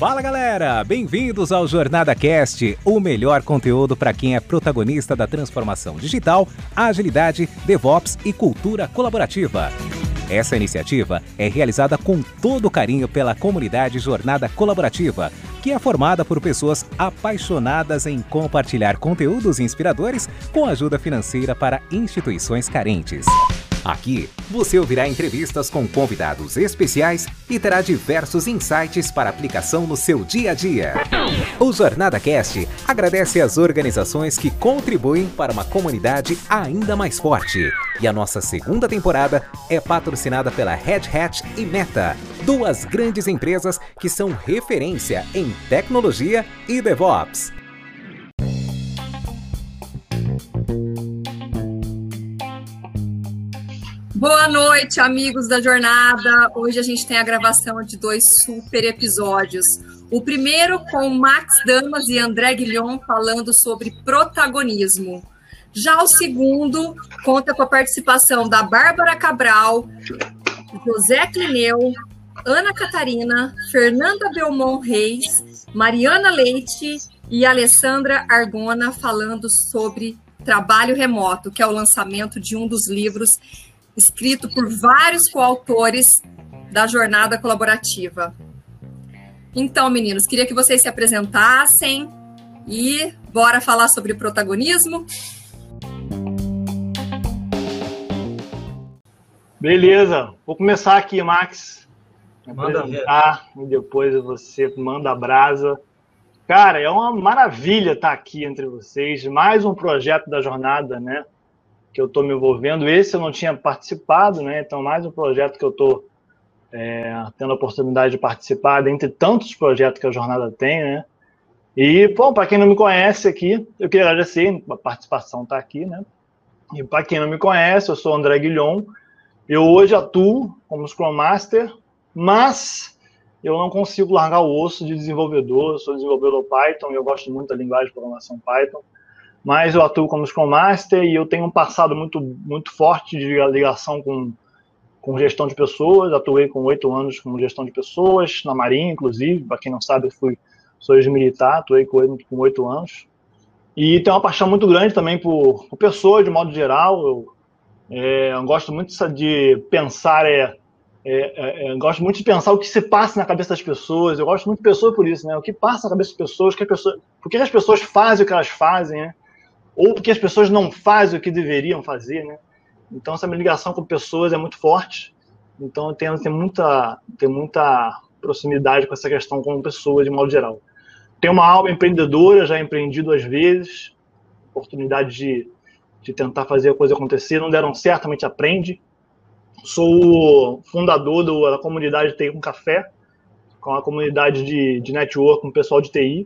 Fala galera, bem-vindos ao Jornada Cast, o melhor conteúdo para quem é protagonista da transformação digital, agilidade, DevOps e cultura colaborativa. Essa iniciativa é realizada com todo carinho pela comunidade Jornada Colaborativa, que é formada por pessoas apaixonadas em compartilhar conteúdos inspiradores com ajuda financeira para instituições carentes. Aqui, você ouvirá entrevistas com convidados especiais e terá diversos insights para aplicação no seu dia a dia. O Jornada Cast agradece às organizações que contribuem para uma comunidade ainda mais forte. E a nossa segunda temporada é patrocinada pela Red Hat e Meta, duas grandes empresas que são referência em tecnologia e DevOps. Boa noite, amigos da jornada. Hoje a gente tem a gravação de 2 super episódios. O primeiro com Max Damas e André Guilhom falando sobre protagonismo. Já o segundo conta com a participação da Bárbara Cabral, José Clineu, Ana Catarina, Fernanda Belmont Reis, Mariana Leite e Alessandra Argona falando sobre trabalho remoto, que é o lançamento de um dos livros escrito por vários coautores da jornada colaborativa. Então, meninos, queria que vocês se apresentassem e bora falar sobre protagonismo. Beleza, vou começar aqui, Max. Manda ver. E depois você manda a brasa. Cara, é uma maravilha estar aqui entre vocês. Mais um projeto da jornada, né? Que eu estou me envolvendo. Esse eu não tinha participado, né? Então, mais um projeto que eu estou tendo a oportunidade de participar, dentre tantos projetos que a jornada tem, né? E, bom, para quem não me conhece aqui, eu queria agradecer, a participação está aqui, né? E para quem não me conhece, eu sou André Guilhom. Eu hoje atuo como Scrum Master, mas eu não consigo largar o osso de desenvolvedor. Eu sou desenvolvedor Python e eu gosto muito da linguagem de programação Python. Mas eu atuo como Scrum Master e eu tenho um passado muito forte de ligação com gestão de pessoas. Atuei com 8 anos como gestão de pessoas, na Marinha, inclusive. Para quem não sabe, eu sou ex-militar, atuei com 8 anos. E tenho uma paixão muito grande também por pessoas, de modo geral. Eu gosto muito de pensar, gosto muito de pensar o que se passa na cabeça das pessoas. Eu gosto muito de pessoas por isso, né? O que passa na cabeça das pessoas, por que as pessoas fazem o que elas fazem, né? Ou porque as pessoas não fazem o que deveriam fazer, né? Então, essa minha ligação com pessoas é muito forte. Então, eu tenho muita proximidade com essa questão com pessoas, de modo geral. Tenho uma alma empreendedora, já empreendi 2 vezes. Oportunidade de tentar fazer a coisa acontecer. Não deram certo, a gente aprende. Sou o fundador da comunidade TI com Café, com a comunidade de network com o pessoal de TI.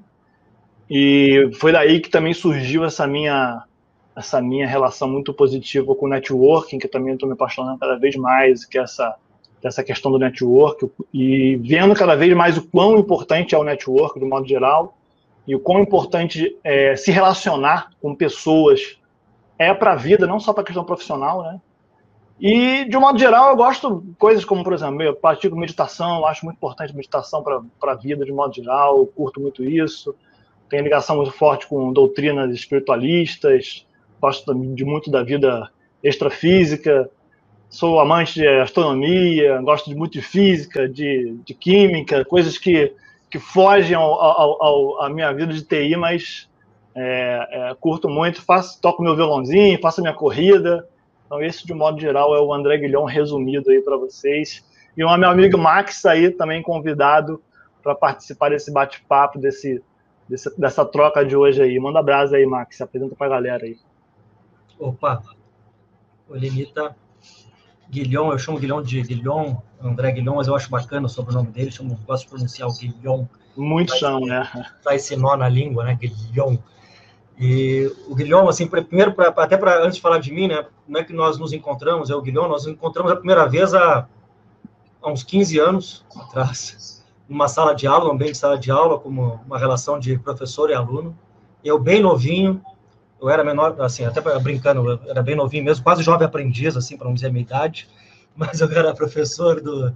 E foi daí que também surgiu essa minha relação muito positiva com o networking, que eu também estou me apaixonando cada vez mais, que é essa questão do network, e vendo cada vez mais o quão importante é o network, de modo geral, e o quão importante é se relacionar com pessoas para a vida, não só para a questão profissional, né? E, de um modo geral, eu gosto de coisas como, por exemplo, eu pratico meditação, eu acho muito importante meditação para a vida, de modo geral, eu curto muito isso. Tenho ligação muito forte com doutrinas espiritualistas, gosto muito da vida extrafísica, sou amante de astronomia, gosto muito de física, de química, coisas que fogem à minha vida de TI, mas curto muito, toco meu violãozinho, faço minha corrida. Então, esse, de modo geral, é o André Guilhom resumido aí para vocês. E o meu amigo Max aí também convidado para participar desse bate-papo, dessa troca de hoje aí. Manda brasa aí, Max, se apresenta para a galera aí. Opa, o Limita Guilhom, eu chamo Guilhom de Guilhom, André Guilhom, mas eu acho bacana o sobrenome dele, gosto de pronunciar o Guilhom. Muitos são, né? Tá esse nó na língua, né, Guilhom. E o Guilhom, assim, primeiro, antes de falar de mim, né, como é que nós nos encontramos, eu e o Guilhom, nós nos encontramos a primeira vez há uns 15 anos atrás, numa sala de aula, um ambiente de sala de aula, como uma relação de professor e aluno. Eu bem novinho, eu era menor, assim, até brincando, eu era bem novinho mesmo, quase jovem aprendiz, assim, para não dizer a minha idade, mas eu era professor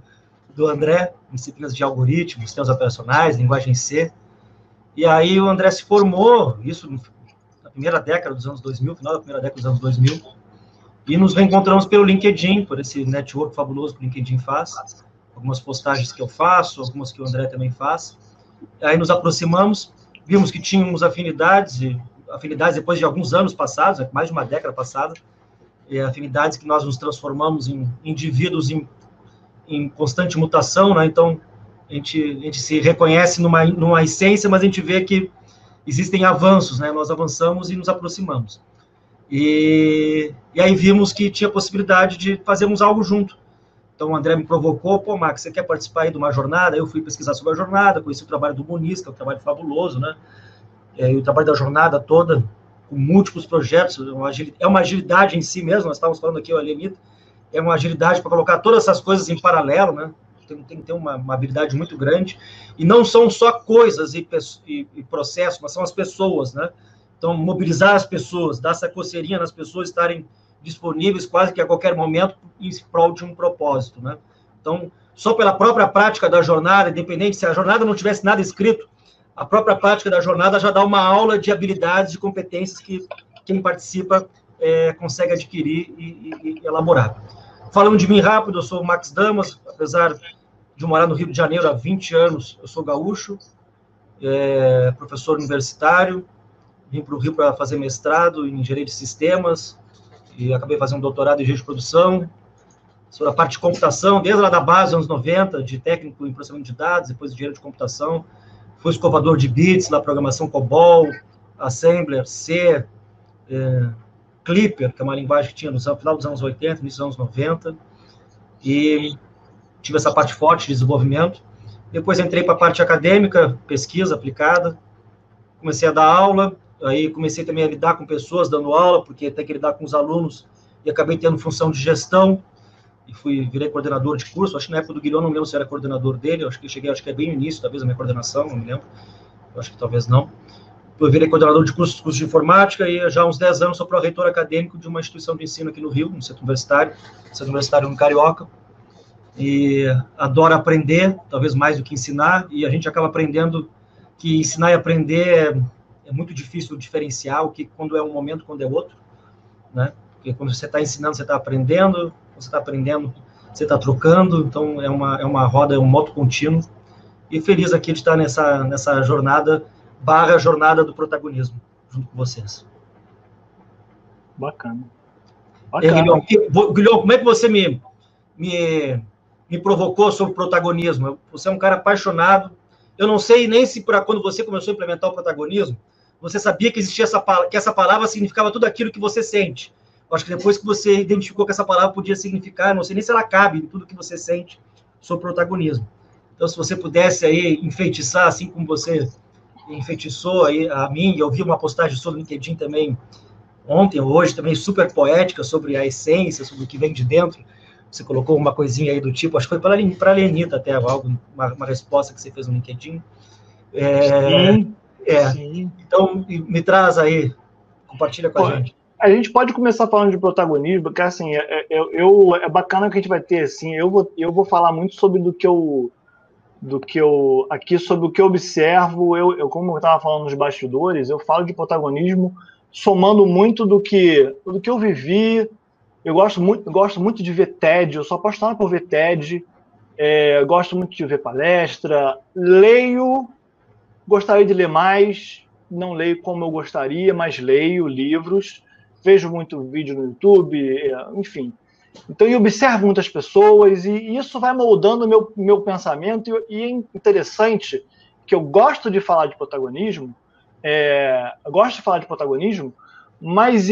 do André, disciplinas de algoritmos, sistemas operacionais, linguagem C. E aí o André se formou, isso na primeira década dos anos 2000, final da primeira década dos anos 2000, e nos reencontramos pelo LinkedIn, por esse network fabuloso que o LinkedIn faz, algumas postagens que eu faço, algumas que o André também faz. Aí nos aproximamos, vimos que tínhamos afinidades depois de alguns anos passados, mais de uma década passada, afinidades que nós nos transformamos em indivíduos em constante mutação, né? Então, a gente se reconhece numa essência, mas a gente vê que existem avanços, né? Nós avançamos e nos aproximamos. E aí vimos que tinha possibilidade de fazermos algo junto. Então, o André me provocou, pô, Max, você quer participar aí de uma jornada? Eu fui pesquisar sobre a jornada, conheci o trabalho do Muniz, que é um trabalho fabuloso, né? E o trabalho da jornada toda, com múltiplos projetos, é uma agilidade em si mesmo, nós estávamos falando aqui, o Alenita, é uma agilidade para colocar todas essas coisas em paralelo, né? Tem que ter uma habilidade muito grande, e não são só coisas e processos, mas são as pessoas, né? Então, mobilizar as pessoas, dar essa coceirinha nas pessoas estarem disponíveis quase que a qualquer momento em prol de um propósito, né? Então, só pela própria prática da jornada, independente se a jornada não tivesse nada escrito, a própria prática da jornada já dá uma aula de habilidades, de competências que quem participa consegue adquirir e elaborar. Falando de mim rápido, eu sou o Max Damas, apesar de morar no Rio de Janeiro há 20 anos, eu sou gaúcho, professor universitário, vim para o Rio para fazer mestrado em engenharia de sistemas, e acabei fazendo um doutorado em engenharia de produção, sobre a parte de computação, desde lá da base, anos 90, de técnico em processamento de dados, depois de engenharia de computação, fui escovador de bits na programação COBOL, Assembler, C, Clipper, que é uma linguagem que tinha no final dos anos 80, início dos anos 90, e tive essa parte forte de desenvolvimento. Depois entrei para a parte acadêmica, pesquisa aplicada, comecei a dar aula, aí comecei também a lidar com pessoas dando aula, porque tem que lidar com os alunos, e acabei tendo função de gestão, e virei coordenador de curso. Acho que na época do Guilherme, não me lembro se era coordenador dele, acho que é bem no início, talvez, a minha coordenação, não me lembro, acho que talvez não. Eu virei coordenador de cursos de informática, e já há uns 10 anos sou pró-reitor acadêmico de uma instituição de ensino aqui no Rio, no centro universitário no Carioca, e adoro aprender, talvez mais do que ensinar, e a gente acaba aprendendo que ensinar e aprender é muito difícil diferenciar o que quando é um momento, quando é outro, né? Porque quando você está ensinando, você está aprendendo, quando você está aprendendo, você está trocando, então é uma roda, é um moto contínuo, e feliz aqui de estar nessa jornada do protagonismo, junto com vocês. Bacana. Guilherme, como é que você me provocou sobre o protagonismo? Você é um cara apaixonado. Eu não sei nem se quando você começou a implementar o protagonismo, você sabia que existia que essa palavra significava tudo aquilo que você sente. Eu acho que depois que você identificou que essa palavra podia significar, não sei nem se ela cabe em tudo que você sente sobre protagonismo. Então, se você pudesse aí enfeitiçar, assim como você enfeitiçou aí a mim, eu vi uma postagem sobre o LinkedIn também ontem, ou hoje, também super poética, sobre a essência, sobre o que vem de dentro. Você colocou uma coisinha aí do tipo, acho que foi para a Lenita até, uma resposta que você fez no LinkedIn. Sim. Então, me traz aí, compartilha com a gente. A gente pode começar falando de protagonismo, porque assim, é bacana que a gente vai ter, assim, eu vou falar muito sobre aqui sobre o que eu observo, como eu estava falando nos bastidores, eu falo de protagonismo somando muito do que eu vivi. Eu gosto muito de ver TED, eu sou apaixonado por ver TED, gosto muito de ver palestra, leio, gostaria de ler mais, não leio como eu gostaria, mas leio livros, vejo muito vídeo no YouTube, enfim. Então, eu observo muitas pessoas e isso vai moldando o meu pensamento, e é interessante que eu gosto de falar de protagonismo, mas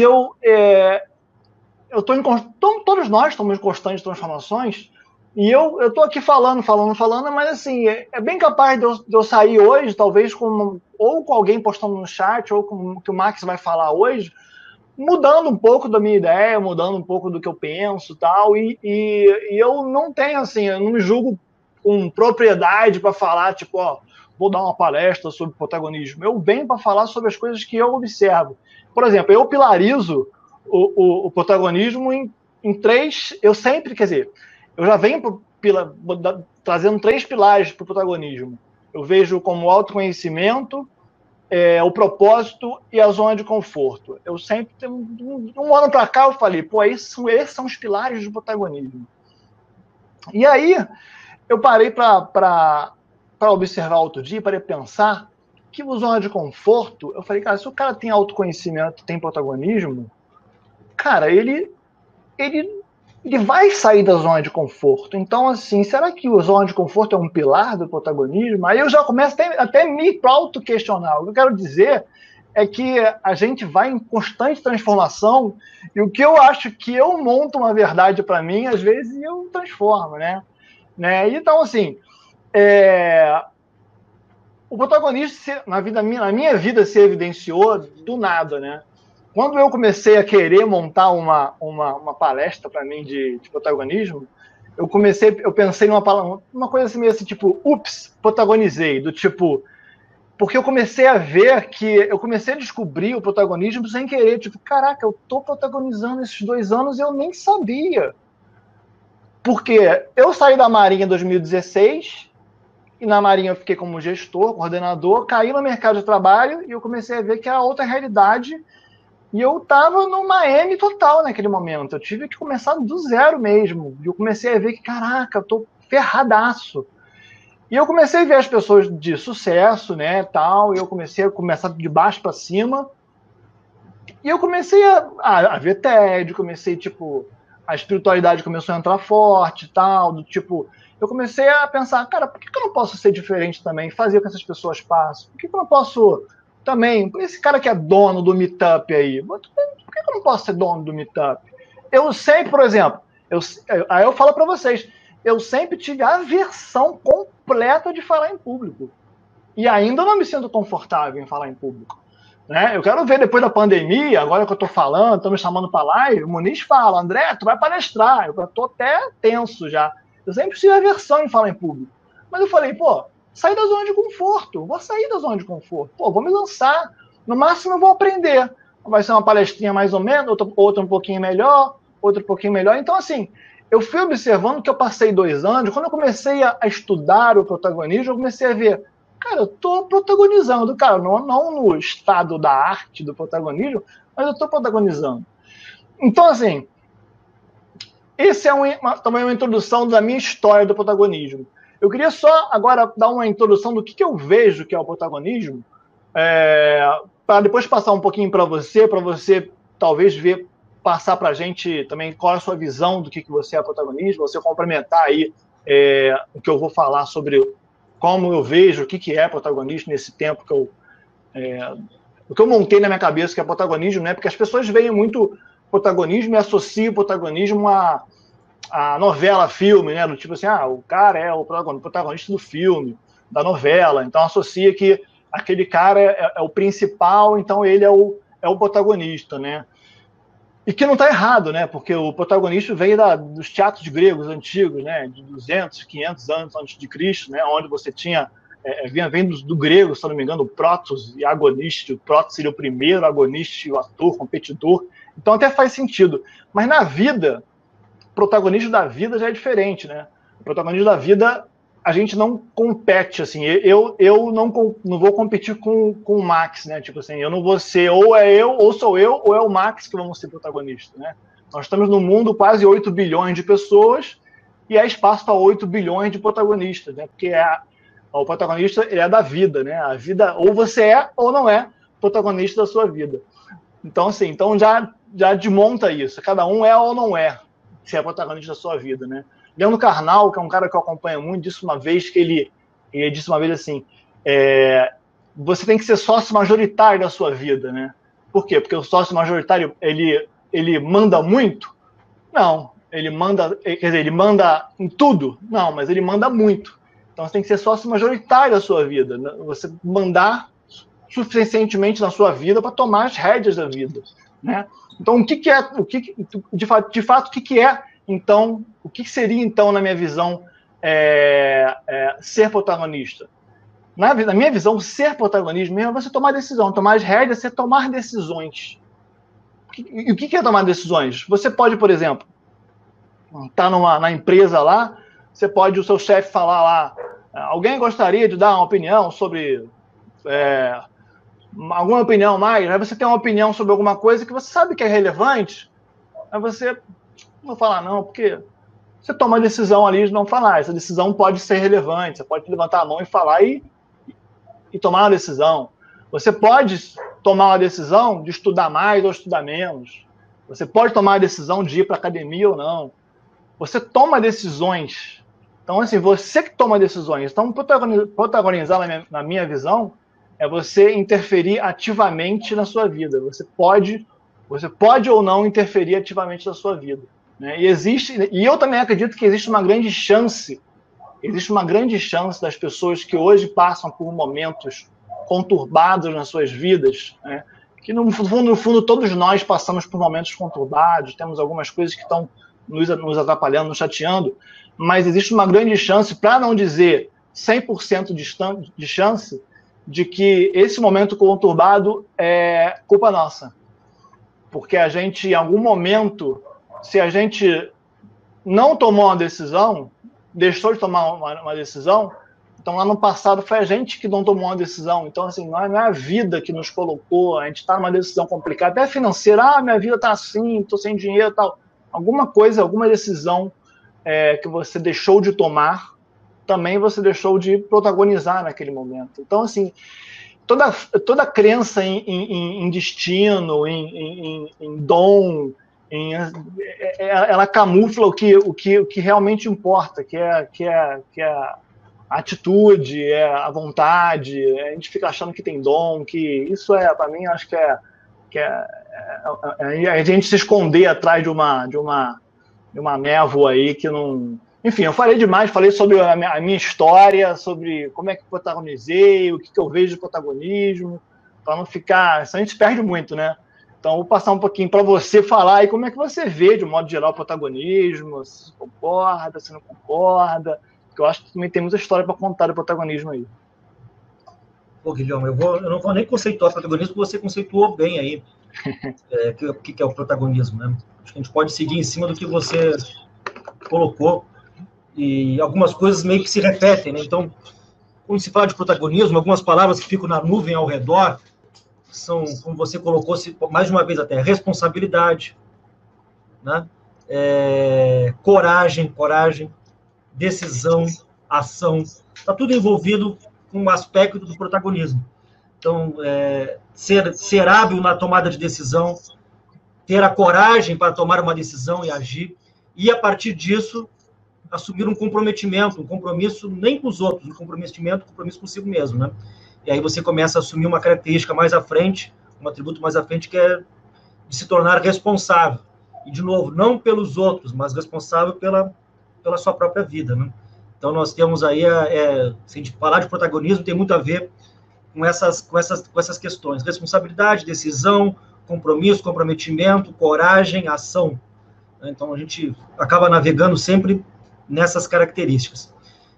todos nós estamos em constantes transformações, e eu estou aqui falando, mas assim, é bem capaz de eu sair hoje, talvez ou com alguém postando no chat, ou com o que o Max vai falar hoje, mudando um pouco da minha ideia, mudando um pouco do que eu penso, tal, e eu não tenho, assim, eu não me julgo com propriedade para falar, tipo, vou dar uma palestra sobre protagonismo. Eu venho para falar sobre as coisas que eu observo. Por exemplo, eu pilarizo o protagonismo em três, eu já venho trazendo 3 pilares para o protagonismo. Eu vejo como autoconhecimento, o propósito e a zona de conforto. Eu sempre, um ano para cá, eu falei, pô, esses são os pilares do protagonismo. E aí, eu parei para observar outro dia, parei para pensar que a zona de conforto, eu falei, cara, se o cara tem autoconhecimento, tem protagonismo, cara, ele vai sair da zona de conforto. Então, assim, será que a zona de conforto é um pilar do protagonismo? Aí eu já começo até me auto-questionar. O que eu quero dizer é que a gente vai em constante transformação e o que eu acho que eu monto uma verdade para mim, às vezes eu transformo, né? Então, assim, o protagonista na minha vida se evidenciou do nada, né? Quando eu comecei a querer montar uma palestra para mim de protagonismo, eu pensei numa coisa assim, meio assim, tipo, ups, protagonizei, do tipo, porque eu comecei a ver eu comecei a descobrir o protagonismo sem querer, tipo, caraca, eu tô protagonizando esses 2 anos e eu nem sabia. Porque eu saí da Marinha em 2016, e na Marinha eu fiquei como gestor, coordenador, caí no mercado de trabalho e eu comecei a ver que era outra realidade. E eu estava numa M total naquele momento. Eu tive que começar do zero mesmo. E eu comecei a ver que, caraca, eu tô ferradaço. E eu comecei a ver as pessoas de sucesso, né, tal. E eu comecei a começar de baixo para cima. E eu comecei a ver TED, comecei, tipo, a espiritualidade começou a entrar forte e tal. Do tipo, eu comecei a pensar, cara, por que eu não posso ser diferente também? Fazer o que essas pessoas passam? Por que eu não posso... Também, esse cara que é dono do Meetup aí, por que eu não posso ser dono do Meetup? Eu sempre, por exemplo, aí eu falo para vocês, eu sempre tive a aversão completa de falar em público. E ainda não me sinto confortável em falar em público. Né? Eu quero ver depois da pandemia, agora que eu estou falando, estão me chamando para live, o Muniz fala, André, tu vai palestrar. Eu estou até tenso já. Eu sempre tive aversão em falar em público. Mas eu falei, pô, sair da zona de conforto. Vou sair da zona de conforto. Pô, vou me lançar. No máximo eu vou aprender. Vai ser uma palestrinha mais ou menos, outra um pouquinho melhor, outra um pouquinho melhor. Então, assim, eu fui observando que eu passei 2 anos. Quando eu comecei a estudar o protagonismo, eu comecei a ver, cara, eu tô protagonizando. Cara, não no estado da arte do protagonismo, mas eu tô protagonizando. Então, assim, esse é também uma introdução da minha história do protagonismo. Eu queria só agora dar uma introdução do que eu vejo que é o protagonismo, para depois passar um pouquinho para você talvez passar para a gente também qual é a sua visão do que você é protagonismo, você complementar aí o que eu vou falar sobre como eu vejo o que é protagonismo nesse tempo que o que eu montei na minha cabeça que é protagonismo, né? Porque as pessoas veem muito protagonismo e associam o protagonismo a novela, filme, né? Do tipo assim, o cara é o protagonista do filme, da novela, então associa que aquele cara é o principal, então ele é o protagonista, né? E que não está errado, né? Porque o protagonista veio dos teatros gregos antigos, né? De 200, 500 anos antes de Cristo, né? Onde você tinha vem do grego, se não me engano, o protos e agonista. O protos seria o primeiro, agonista e o ator, competidor. Então até faz sentido. Mas na vida, o protagonista da vida já é diferente, né? O protagonista da vida, a gente não compete, assim. Eu não vou competir com o Max, né? Tipo assim, eu não vou ser ou sou eu, ou é o Max que vamos ser protagonista, né? Nós estamos num mundo quase 8 bilhões de pessoas e há espaço para 8 bilhões de protagonistas, né? Porque o protagonista é da vida, né? A vida, ou você é ou não é protagonista da sua vida. Então, assim, já desmonta isso. Cada um é ou não é se é protagonista da sua vida, né? Leandro Carnal, que é um cara que eu acompanho muito, disse uma vez que ele disse uma vez assim, você tem que ser sócio majoritário da sua vida, né? Por quê? Porque o sócio majoritário, ele manda muito? Não. Ele manda em tudo? Não, mas ele manda muito. Então você tem que ser sócio majoritário da sua vida, né? Você mandar suficientemente na sua vida para tomar as rédeas da vida, né? Então, de fato, o que é, então, o que seria, então, na minha visão, ser protagonista? Na minha visão, ser protagonista mesmo é você tomar decisão, tomar as rédeas, é tomar decisões. E o que é tomar decisões? Você pode, por exemplo, estar na empresa lá, você pode, o seu chefe falar lá, alguém gostaria de dar uma opinião sobre alguma opinião mais? Aí você tem uma opinião sobre alguma coisa que você sabe que é relevante, aí você não fala não, porque você toma a decisão ali de não falar. Essa decisão pode ser relevante, você pode levantar a mão e falar e tomar uma decisão. Você pode tomar uma decisão de estudar mais ou estudar menos. Você pode tomar a decisão de ir para a academia ou não. Você toma decisões. Então, assim, você que toma decisões. Então, protagonizar, na minha visão, é você interferir ativamente na sua vida. Você pode ou não interferir ativamente na sua vida. Né? E eu também acredito que existe uma grande chance das pessoas que hoje passam por momentos conturbados nas suas vidas, né? Que no fundo, todos nós passamos por momentos conturbados, temos algumas coisas que estão nos atrapalhando, nos chateando, mas existe uma grande chance, para não dizer 100% de chance, de que esse momento conturbado é culpa nossa. Porque a gente, em algum momento, se a gente não tomou uma decisão, deixou de tomar uma decisão, então lá no passado foi a gente que não tomou uma decisão. Então, assim, não é a vida que nos colocou, a gente está numa decisão complicada, até financeira, minha vida está assim, estou sem dinheiro e tal. Alguma coisa, alguma decisão que você deixou de tomar, também você deixou de protagonizar naquele momento. Então, assim, toda crença em destino, em dom, ela camufla o que realmente importa, que é a atitude, é a vontade. A gente fica achando que tem dom, que isso para mim, acho que a gente se esconder atrás de uma névoa aí que não... Enfim, eu falei demais, falei sobre a minha história, sobre como é que eu protagonizei, o que eu vejo de protagonismo, para não ficar... Senão a gente perde muito, né? Então, vou passar um pouquinho para você falar aí como é que você vê, de um modo geral, o protagonismo, se concorda, se não concorda, porque eu acho que também tem muita história para contar do protagonismo aí. Pô, Guilherme, eu não vou nem conceituar protagonismo, porque você conceituou bem aí o que é o protagonismo, né? Acho que a gente pode seguir em cima do que você colocou, e algumas coisas meio que se repetem, né? Então, quando se fala de protagonismo, algumas palavras que ficam na nuvem ao redor são, como você colocou, mais de uma vez até, responsabilidade, né? Coragem, decisão, ação, está tudo envolvido com um aspecto do protagonismo. Então, ser hábil na tomada de decisão, ter a coragem para tomar uma decisão e agir, e a partir disso, assumir um compromisso nem com os outros, um compromisso consigo mesmo, né? E aí você começa a assumir uma característica mais à frente, um atributo mais à frente, que é de se tornar responsável. E, de novo, não pelos outros, mas responsável pela sua própria vida, né? Então, nós temos aí, se a gente falar de protagonismo, tem muito a ver com essas questões. Responsabilidade, decisão, compromisso, comprometimento, coragem, ação. Então, a gente acaba navegando sempre nessas características.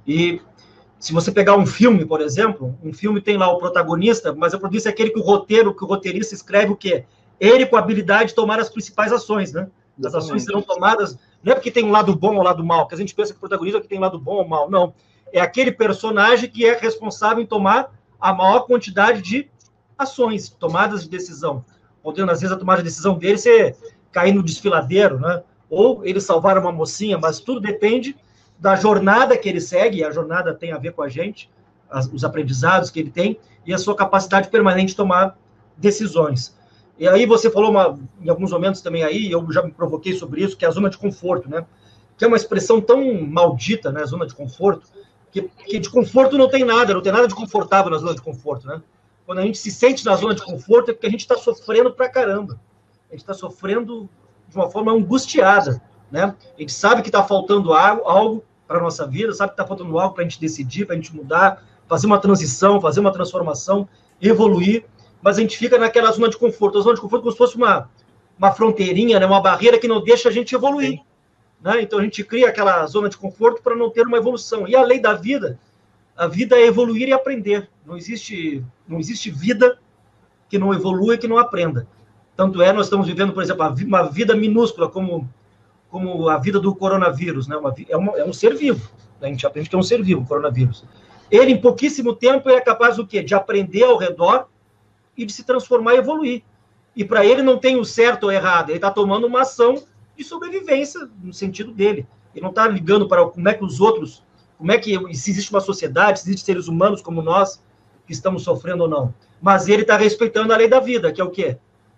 E se você pegar um filme, por exemplo, um filme tem lá o protagonista, mas o protagonista é aquele que o roteirista escreve o quê? Ele com a habilidade de tomar as principais ações, né? As ações serão tomadas, não é porque tem um lado bom ou lado mal, que a gente pensa que o protagonista é que tem um lado bom ou mal, não. É aquele personagem que é responsável em tomar a maior quantidade de ações, tomadas de decisão. Podendo, às vezes, a tomada de decisão dele ser cair no desfiladeiro, né? Ou ele salvar uma mocinha, mas tudo depende da jornada que ele segue, e a jornada tem a ver com a gente, os aprendizados que ele tem, e a sua capacidade permanente de tomar decisões. E aí você falou em alguns momentos também aí, eu já me provoquei sobre isso, que é a zona de conforto, né? Que é uma expressão tão maldita, né? Zona de conforto, que de conforto não tem nada de confortável na zona de conforto, né? Quando a gente se sente na zona de conforto é porque a gente está sofrendo pra caramba. A gente está sofrendo de uma forma angustiada, né? A gente sabe que está faltando algo para a nossa vida, sabe que está faltando algo para a gente decidir, para a gente mudar, fazer uma transição, fazer uma transformação, evoluir, mas a gente fica naquela zona de conforto. A zona de conforto é como se fosse uma fronteirinha, né? Uma barreira que não deixa a gente evoluir, né? Então a gente cria aquela zona de conforto para não ter uma evolução. E a lei da vida, a vida é evoluir e aprender. Não existe vida que não evolua e que não aprenda. Tanto nós estamos vivendo, por exemplo, uma vida minúscula, como como a vida do coronavírus, né? É um ser vivo. A gente aprende que é um ser vivo, o coronavírus. Ele, em pouquíssimo tempo, é capaz do quê? De aprender ao redor e de se transformar e evoluir. E para ele não tem o certo ou errado, ele está tomando uma ação de sobrevivência no sentido dele. Ele não está ligando para como é que os outros, se existe uma sociedade, se existem seres humanos como nós, que estamos sofrendo ou não. Mas ele está respeitando a lei da vida, que é o quê?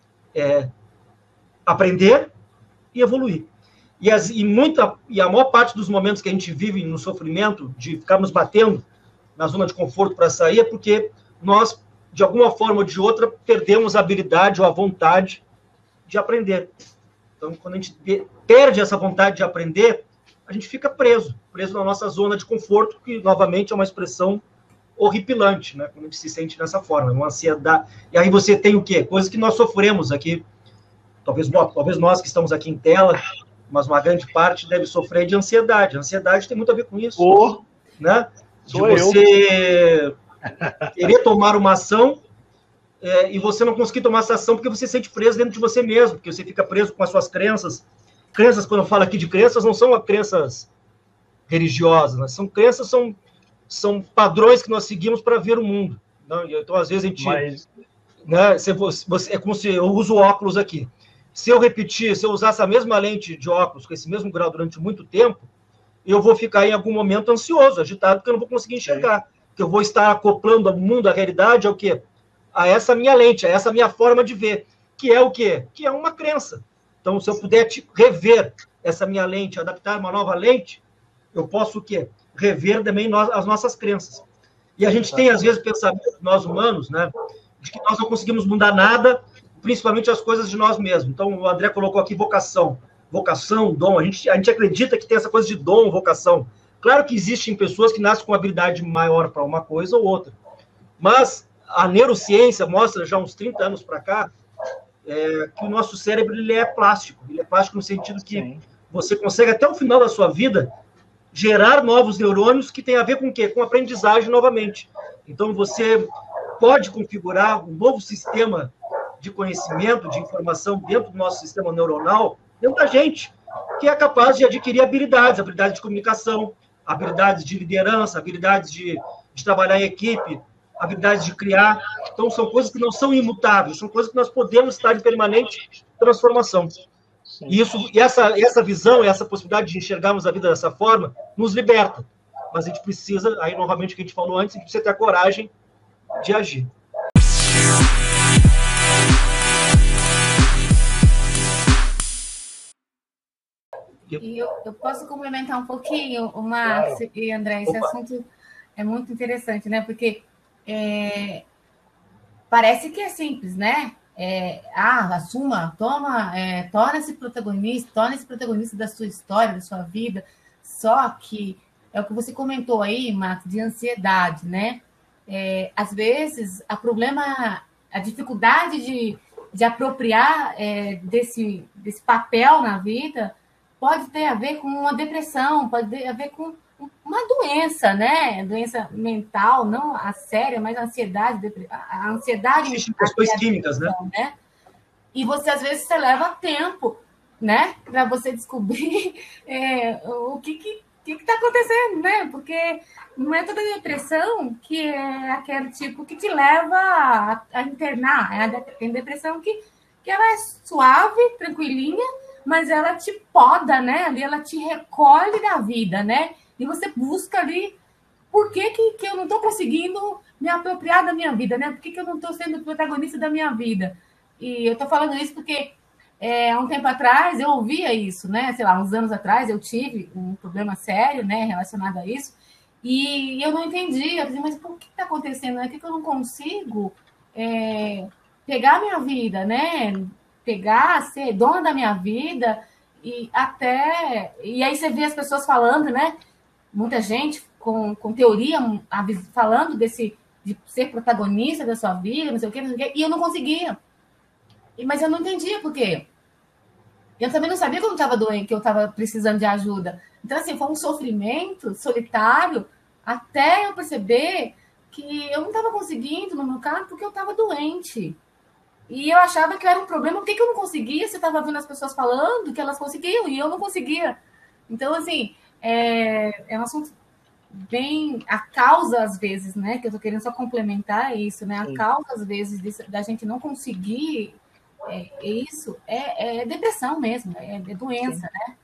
Aprender e evoluir. E a maior parte dos momentos que a gente vive no sofrimento, de ficarmos batendo na zona de conforto para sair, é porque nós, de alguma forma ou de outra, perdemos a habilidade ou a vontade de aprender. Então, quando a gente perde essa vontade de aprender, a gente fica preso na nossa zona de conforto, que, novamente, é uma expressão horripilante, né? Quando a gente se sente dessa forma, uma ansiedade. E aí você tem o quê? Coisas que nós sofremos aqui. Talvez nós que estamos aqui em tela, mas uma grande parte deve sofrer de ansiedade. A ansiedade tem muito a ver com isso. Né? De você querer tomar uma ação e você não conseguir tomar essa ação porque você se sente preso dentro de você mesmo, porque você fica preso com as suas crenças. Crenças, quando eu falo aqui de crenças, não são crenças religiosas, né? São crenças, são padrões que nós seguimos para ver o mundo. Né? Então, às vezes, a gente... Né, é como se eu uso óculos aqui. Se eu usar essa mesma lente de óculos com esse mesmo grau durante muito tempo, eu vou ficar em algum momento ansioso, agitado, porque eu não vou conseguir enxergar. Porque eu vou estar acoplando o mundo, a realidade, ao quê? A essa minha lente, a essa minha forma de ver. Que é o quê? Que é uma crença. Então, se eu puder rever essa minha lente, adaptar uma nova lente, eu posso o quê? Rever também as nossas crenças. E a gente tem, às vezes, pensamento, nós humanos, né, de que nós não conseguimos mudar nada, principalmente as coisas de nós mesmos. Então, o André colocou aqui vocação, dom. A gente acredita que tem essa coisa de dom, vocação. Claro que existem pessoas que nascem com habilidade maior para uma coisa ou outra. Mas a neurociência mostra, já uns 30 anos para cá, que o nosso cérebro ele é plástico. Ele é plástico no sentido que você consegue, até o final da sua vida, gerar novos neurônios que tem a ver com o quê? Com aprendizagem novamente. Então, você pode configurar um novo sistema de conhecimento, de informação dentro do nosso sistema neuronal, dentro da gente, que é capaz de adquirir habilidades de comunicação, habilidades de liderança, habilidades de trabalhar em equipe, habilidades de criar. Então, são coisas que não são imutáveis, são coisas que nós podemos estar em permanente transformação. E essa visão, essa possibilidade de enxergarmos a vida dessa forma, nos liberta. Mas a gente precisa, aí novamente o que a gente falou antes, a gente precisa ter a coragem de agir. E eu posso complementar um pouquinho, o Max e André, esse assunto é muito interessante, né? Porque parece que é simples, né? Assuma, torne-se protagonista da sua história, da sua vida. Só que é o que você comentou aí, Max, de ansiedade, né? Às vezes, a dificuldade de apropriar desse papel na vida pode ter a ver com uma depressão, pode ter a ver com uma doença, né? Doença mental, não a séria, mas a ansiedade. A ansiedade... Existem questões químicas, né? E você, às vezes, você leva tempo, né? Para você descobrir o que está acontecendo, né? Porque não é toda depressão que é aquele tipo que te leva a internar. Tem depressão que ela é suave, tranquilinha, mas ela te poda, né? Ali ela te recolhe da vida, né? E você busca ali por que eu não estou conseguindo me apropriar da minha vida, né? Por que eu não estou sendo protagonista da minha vida? E eu estou falando isso porque há um tempo atrás eu ouvia isso, né? Sei lá, uns anos atrás eu tive um problema sério, né, relacionado a isso, e eu não entendia. Eu dizia, mas por que está acontecendo? Por que eu não consigo pegar a minha vida, né? Ser dona da minha vida e aí você vê as pessoas falando, né? Muita gente com teoria falando de ser protagonista da sua vida, não sei o quê, e eu não conseguia. Mas eu não entendia por quê. Eu também não sabia que eu não estava doente, que eu estava precisando de ajuda. Então, assim, foi um sofrimento solitário até eu perceber que eu não estava conseguindo, no meu caso, porque eu estava doente. E eu achava que era um problema. Por que eu não conseguia? Você estava vendo as pessoas falando que elas conseguiam e eu não conseguia. Então, assim, é um assunto bem... A causa, às vezes, né? Que eu estou querendo só complementar isso, né? A causa, às vezes, da gente não conseguir isso é depressão mesmo, é doença, né?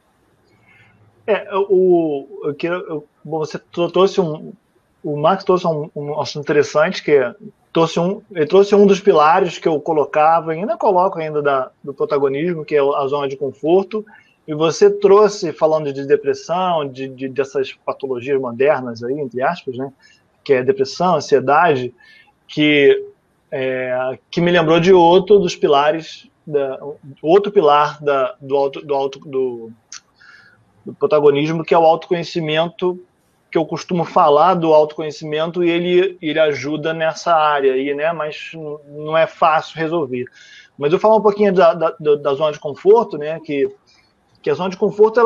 Você trouxe o Max trouxe um assunto interessante, que ele trouxe um dos pilares que eu colocava, ainda coloco do protagonismo, que é a zona de conforto, e você trouxe, falando de depressão, dessas patologias modernas, aí, entre aspas, né, que é depressão, ansiedade, que me lembrou de outro dos pilares, outro pilar do protagonismo, que é o autoconhecimento, que eu costumo falar do autoconhecimento, e ele ajuda nessa área aí, né? Mas não é fácil resolver. Mas eu falo um pouquinho da zona de conforto, né? Que a zona de conforto,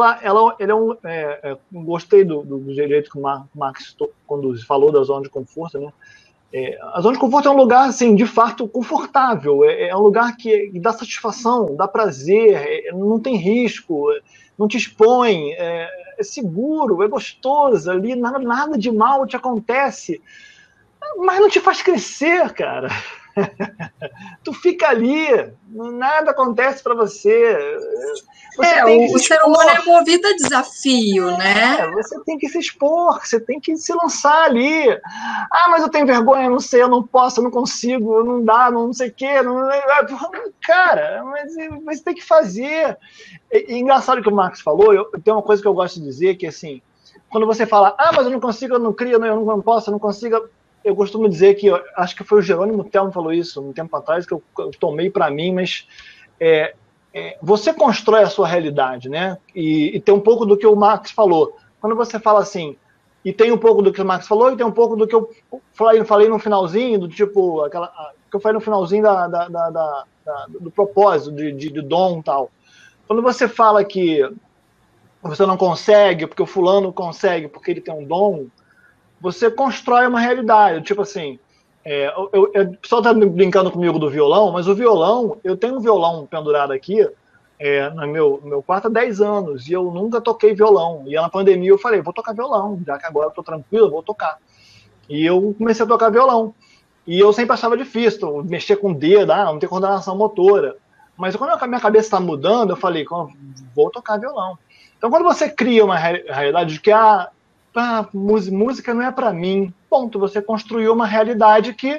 gostei do jeito que o Max falou da zona de conforto, né? A zona de conforto é um lugar, assim, de fato, confortável. É um lugar que dá satisfação, dá prazer, não tem risco, não te expõe, é seguro, é gostoso, ali nada de mal te acontece, mas não te faz crescer, cara. Tu fica ali, nada acontece para você. O ser humano é movido a desafio, né? Você tem que se expor, você tem que se lançar ali. Ah, mas eu tenho vergonha, não sei, eu não posso, eu não consigo, não dá, não sei o quê. Cara, mas você tem que fazer. E engraçado que o Marcos falou, tem uma coisa que eu gosto de dizer, que assim, quando você fala, mas eu não consigo, eu não crio, eu não posso, eu não consigo... Eu costumo dizer que, acho que foi o Jerônimo Telmo que falou isso um tempo atrás, que eu tomei para mim, mas você constrói a sua realidade, né? E tem um pouco do que o Marx falou. Quando você fala assim, e tem um pouco do que o Marx falou, e tem um pouco do que eu falei no finalzinho, do tipo, que eu falei no finalzinho do propósito, de dom e tal. Quando você fala que você não consegue, porque o fulano consegue, porque ele tem um dom, você constrói uma realidade. Tipo assim, o pessoal está brincando comigo do violão, mas o violão, eu tenho um violão pendurado aqui no meu quarto há 10 anos, e eu nunca toquei violão. E na pandemia eu falei, vou tocar violão, já que agora eu estou tranquilo, vou tocar. E eu comecei a tocar violão. E eu sempre achava difícil, mexer com o dedo, não tem coordenação motora. Mas quando a minha cabeça está mudando, eu falei, vou tocar violão. Então quando você cria uma realidade de que música não é para mim. Ponto. Você construiu uma realidade que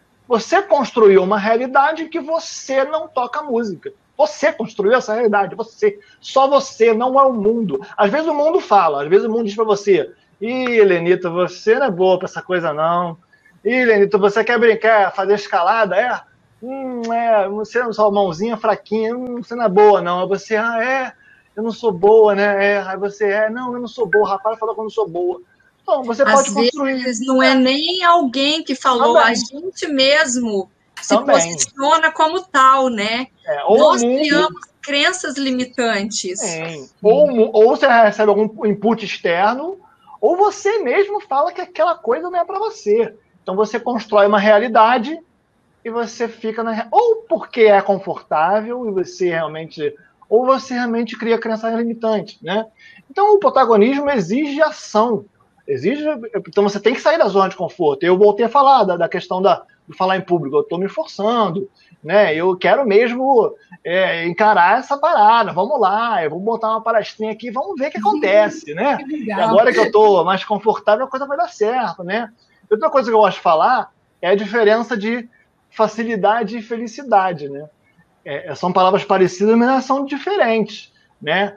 você não toca música. Você construiu essa realidade. Só você, não é o mundo. Às vezes o mundo fala, às vezes o mundo diz para você, Helenita, você não é boa para essa coisa não. Helenita, você quer brincar, fazer escalada? Você é sua mãozinha fraquinha, você não é boa não. Você, eu não sou boa, né? Aí você não, eu não sou boa. O rapaz falou que eu não sou boa. Então, você pode construir. Às vezes não é nem alguém que falou, também. A gente mesmo se posiciona como tal, né? Nós criamos crenças limitantes. Ou você recebe algum input externo, ou você mesmo fala que aquela coisa não é para você. Então você constrói uma realidade e você fica ou porque é confortável e você realmente... ou você realmente cria crenças limitantes, né? Então, o protagonismo exige ação. Então, você tem que sair da zona de conforto. Eu voltei a falar da questão do falar em público. Eu estou me esforçando, né? Eu quero mesmo encarar essa parada. Vamos lá, eu vou botar uma palestrinha aqui, vamos ver o que acontece, né? E agora que eu estou mais confortável, a coisa vai dar certo, né? Outra coisa que eu gosto de falar é a diferença de facilidade e felicidade, né? São palavras parecidas, mas são diferentes, né?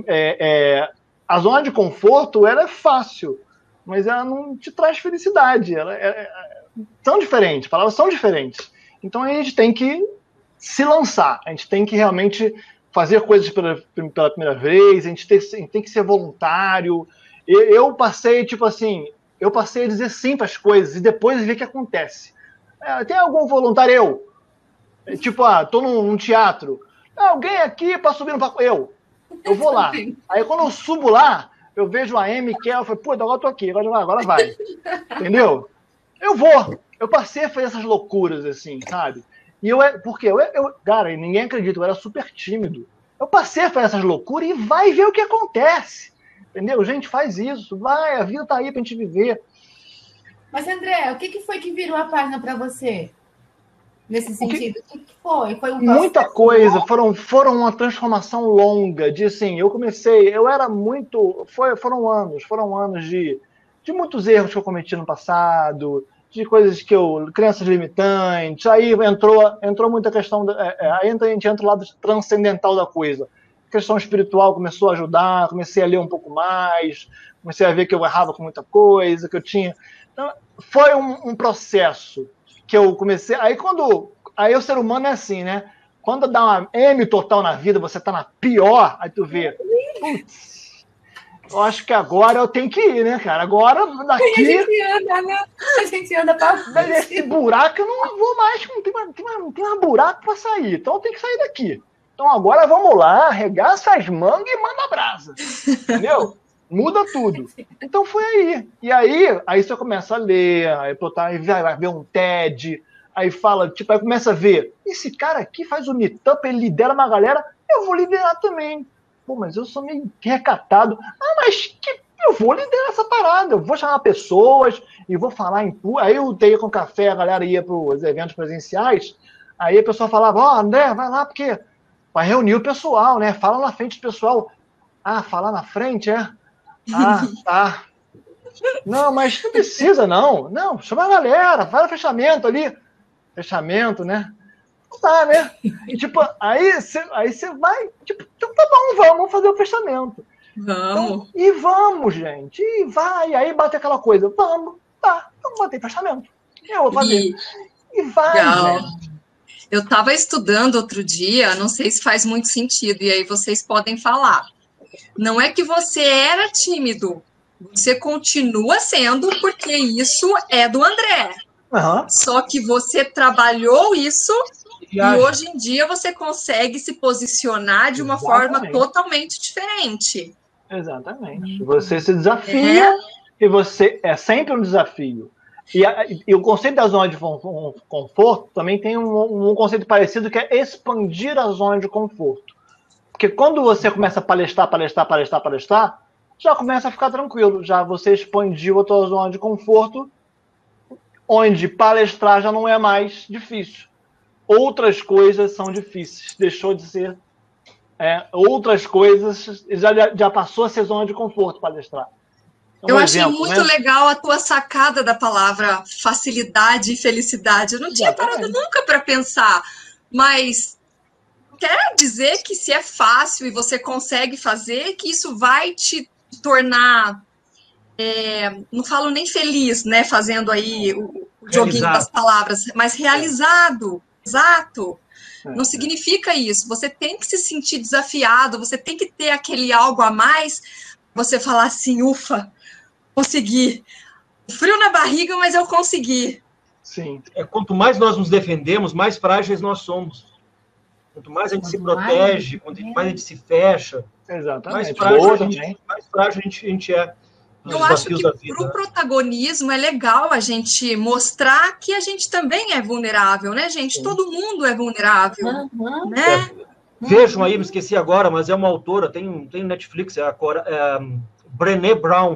A zona de conforto, ela é fácil, mas ela não te traz felicidade. São diferentes, palavras são diferentes. Então a gente tem que se lançar, a gente tem que realmente fazer coisas pela primeira vez, a gente tem que ser voluntário. Eu passei, a dizer sim para as coisas e depois ver o que acontece. Tem algum voluntário? Tô num teatro. Alguém aqui para subir no palco? Eu vou lá. Aí quando eu subo lá, eu vejo a Amy, que eu falei, agora eu tô aqui, agora vai. Entendeu? Eu vou. Eu passei a fazer essas loucuras, assim, sabe? Porque cara, ninguém acredita, eu era super tímido. Eu passei a fazer essas loucuras e vai ver o que acontece. Entendeu? Gente, faz isso. Vai, a vida tá aí pra gente viver. Mas, André, o que foi que virou a página para você? Nesse sentido? O que foi? Foi muita coisa. Foram uma transformação longa. De assim, eu era muito. Foram anos de muitos erros que eu cometi no passado, de coisas crenças limitantes. Aí entrou muita questão. Aí a gente entra no lado transcendental da coisa. A questão espiritual começou a ajudar, comecei a ler um pouco mais, comecei a ver que eu errava com muita coisa, que eu tinha. Então, foi um processo que eu comecei. Aí o ser humano é assim, né? Quando dá uma M total na vida, você tá na pior, aí tu vê. Putz, eu acho que agora eu tenho que ir, né, cara? Agora daqui. A gente anda, né? A gente anda pra frente. Nesse buraco eu não vou mais, não tem mais buraco pra sair. Então eu tenho que sair daqui. Então agora vamos lá, arregaça as mangas e manda a brasa. Entendeu? Muda tudo. Então foi aí. E aí você começa a ler, aí vai ver um TED, aí fala, aí começa a ver, esse cara aqui faz o meetup, ele lidera uma galera, eu vou liderar também. Pô, mas eu sou meio recatado. Mas eu vou liderar essa parada, eu vou chamar pessoas e vou falar em público. Aí eu ia com café, a galera ia para os eventos presenciais, aí a pessoa falava, André, vai lá, porque vai reunir o pessoal, né? Fala na frente do pessoal. Falar na frente, é? Tá. Não, mas não precisa, não. Não, chama a galera, faz o fechamento ali. Fechamento, né? Não tá, né? E, aí você vai, então tá bom, vamos fazer o fechamento. Vamos. Então, e vamos, gente. E vai, aí bate aquela coisa. Vamos bater fechamento. Eu vou fazer. E vai, gente. Eu estava estudando outro dia, não sei se faz muito sentido, e aí vocês podem falar. Não é que você era tímido, você continua sendo, porque isso é do André. Uhum. Só que você trabalhou isso e hoje em dia você consegue se posicionar de uma forma totalmente diferente. Exatamente. Você se desafia e você é sempre um desafio. E o conceito da zona de conforto também tem um conceito parecido, que é expandir a zona de conforto. Porque quando você começa a palestrar, já começa a ficar tranquilo. Já você expandiu a tua zona de conforto, onde palestrar já não é mais difícil. Outras coisas são difíceis. Deixou de ser. Outras coisas já passou a ser zona de conforto palestrar. Eu achei muito legal a tua sacada da palavra facilidade e felicidade. Eu não tinha parado nunca para pensar, mas quer dizer que se é fácil e você consegue fazer, que isso vai te tornar, não falo nem feliz, né, fazendo aí o joguinho das palavras, mas realizado, exato. Não significa isso. Você tem que se sentir desafiado, você tem que ter aquele algo a mais, você falar assim, ufa, consegui. Frio na barriga, mas eu consegui. Sim. Quanto mais nós nos defendemos, mais frágeis nós somos. Quanto mais a gente se protege, quanto mais a gente se fecha, exatamente. mais frágil a gente é. Eu acho que para o protagonismo é legal a gente mostrar que a gente também é vulnerável, né, gente? Sim. Todo mundo é vulnerável, né? Vejam aí, me esqueci agora, mas é uma autora, tem Netflix, é a Brené Brown.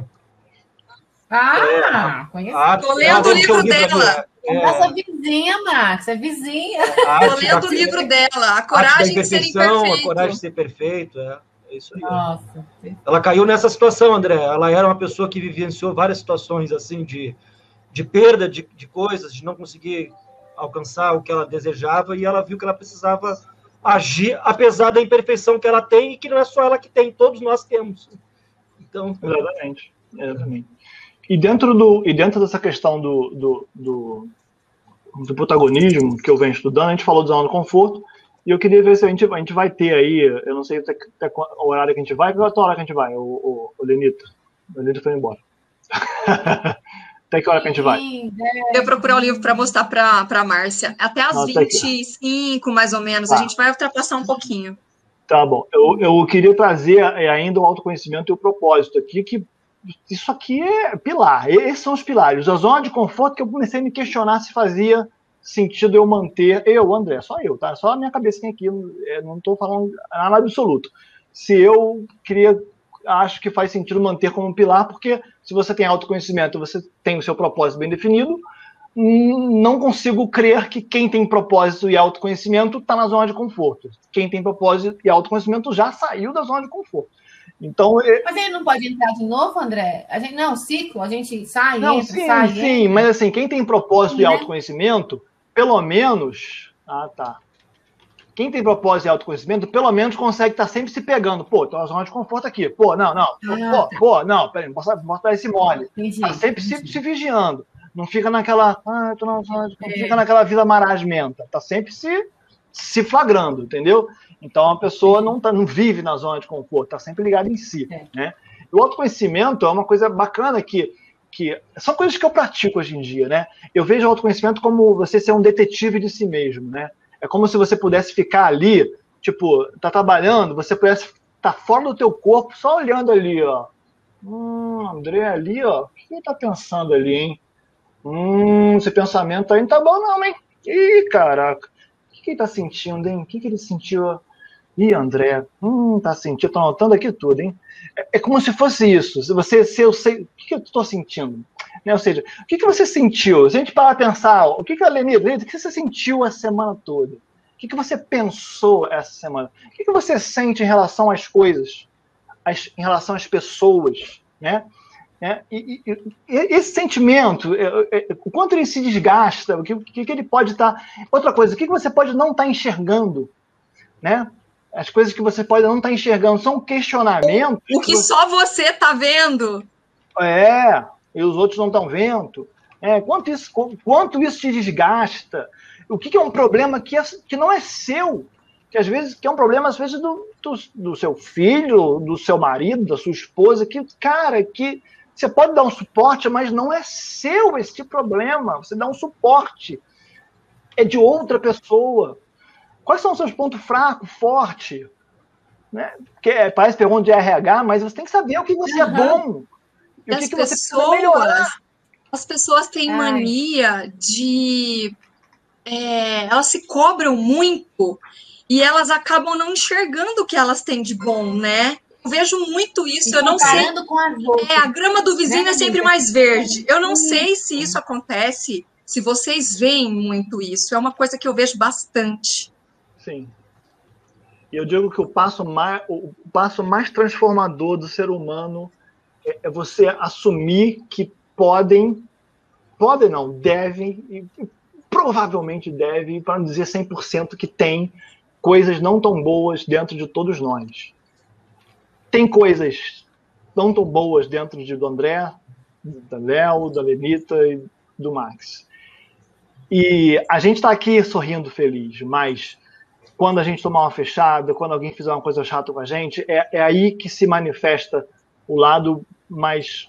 Conheço. Tô lendo o livro dela. Nossa vizinha, Max, é vizinha. Tô lendo o livro dela, A Coragem de Ser Imperfeito. A Coragem de Ser Perfeito, é isso aí. Nossa. Ela caiu nessa situação, André. Ela era uma pessoa que vivenciou várias situações assim de perda de coisas, de não conseguir alcançar o que ela desejava, e ela viu que ela precisava agir, apesar da imperfeição que ela tem, e que não é só ela que tem, todos nós temos. Então, exatamente. E dentro dessa questão do protagonismo que eu venho estudando, a gente falou de zona de conforto, e eu queria ver se a gente vai ter aí, eu não sei até o horário que a gente vai, qual é a hora que a gente vai, o Lenito? O Lenito foi embora. Até que hora que a gente vai? Eu ia procurar o livro para mostrar para a Márcia. Até às 25, mais ou menos. A gente vai ultrapassar um pouquinho. Tá bom. Eu queria trazer ainda o autoconhecimento e o propósito aqui, que isso aqui é pilar. Esses são os pilares. A zona de conforto que eu comecei a me questionar se sentido eu manter, André, só eu, tá? Só a minha cabecinha aqui, não estou falando nada absoluto. Se eu acho que faz sentido manter como um pilar, porque se você tem autoconhecimento, você tem o seu propósito bem definido, não consigo crer que quem tem propósito e autoconhecimento está na zona de conforto. Quem tem propósito e autoconhecimento já saiu da zona de conforto. Então, mas ele não pode entrar de novo, André? Ciclo, a gente sai, sim, mas assim, quem tem propósito e autoconhecimento, pelo menos... Quem tem propósito e autoconhecimento, pelo menos consegue estar sempre se pegando. Pô, tô na zona de conforto aqui. Não, peraí, não posso dar esse mole. Tá sempre se vigiando. Não fica naquela... fica naquela vida marasmenta. Tá sempre se flagrando, entendeu? Então, a pessoa não vive na zona de conforto, está sempre ligada em si. Né? O autoconhecimento é uma coisa bacana que são coisas que eu pratico hoje em dia. Né? Eu vejo o autoconhecimento como você ser um detetive de si mesmo. Né? É como se você pudesse ficar ali, tipo, tá trabalhando, você pudesse estar fora do teu corpo, só olhando ali, ó. André ali, ó, o que ele tá pensando ali, hein? Esse pensamento aí não tá bom não, hein? Ih, caraca. O que ele tá sentindo, hein? O que ele sentiu? Ih, André, tá sentindo, tô anotando aqui tudo, hein? É como se fosse isso. Se eu sei, o que eu tô sentindo? Né? Ou seja, o que você sentiu? Se a gente parar a pensar, o que a Lenita, o que você sentiu a semana toda? O que você pensou essa semana? O que você sente em relação às coisas? Em relação às pessoas? Né? E esse sentimento, o quanto ele se desgasta, o que ele pode estar... Outra coisa, o que você pode não estar enxergando? Né? As coisas que você pode não estar enxergando são questionamentos... O que só você está vendo. E os outros não estão vendo. Quanto isso te desgasta? O que é um problema que não é seu? Que às vezes que é um problema, às vezes, do seu filho, do seu marido, da sua esposa, que você pode dar um suporte, mas não é seu esse problema. Você dá um suporte. É de outra pessoa. Quais são os seus pontos fracos, fortes? Né? Porque parece pergunta de RH, mas você tem que saber o que você é bom. E o que você precisa melhorar. As pessoas têm mania de... elas se cobram muito e elas acabam não enxergando o que elas têm de bom, né? Eu vejo muito isso, eu não sei... Com as outras, a grama do vizinho é sempre mais verde. Eu não sei se isso acontece, se vocês veem muito isso. É uma coisa que eu vejo bastante. Sim. E eu digo que o passo mais transformador do ser humano é você assumir que devem, e provavelmente devem, para não dizer 100%, que tem coisas não tão boas dentro de todos nós. Tem coisas não tão boas dentro do André, da Léo, da Lenita e do Max. E a gente está aqui sorrindo feliz, mas quando a gente tomar uma fechada, quando alguém fizer uma coisa chata com a gente, é aí que se manifesta o lado mais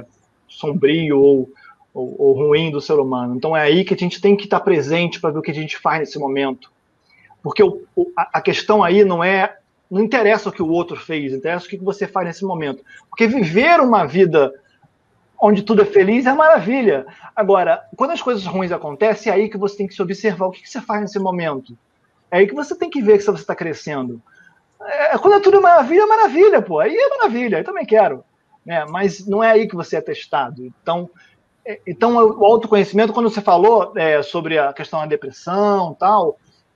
sombrio ou ruim do ser humano. Então é aí que a gente tem que estar presente para ver o que a gente faz nesse momento. Porque a questão aí não interessa o que o outro fez, interessa o que você faz nesse momento. Porque viver uma vida onde tudo é feliz é maravilha. Agora, quando as coisas ruins acontecem, é aí que você tem que se observar o que você faz nesse momento. É aí que você tem que ver que você está crescendo. Quando tudo é maravilha, pô. Aí é maravilha, eu também quero. Né? Mas não é aí que você é testado. Então o autoconhecimento, quando você falou sobre a questão da depressão e tal,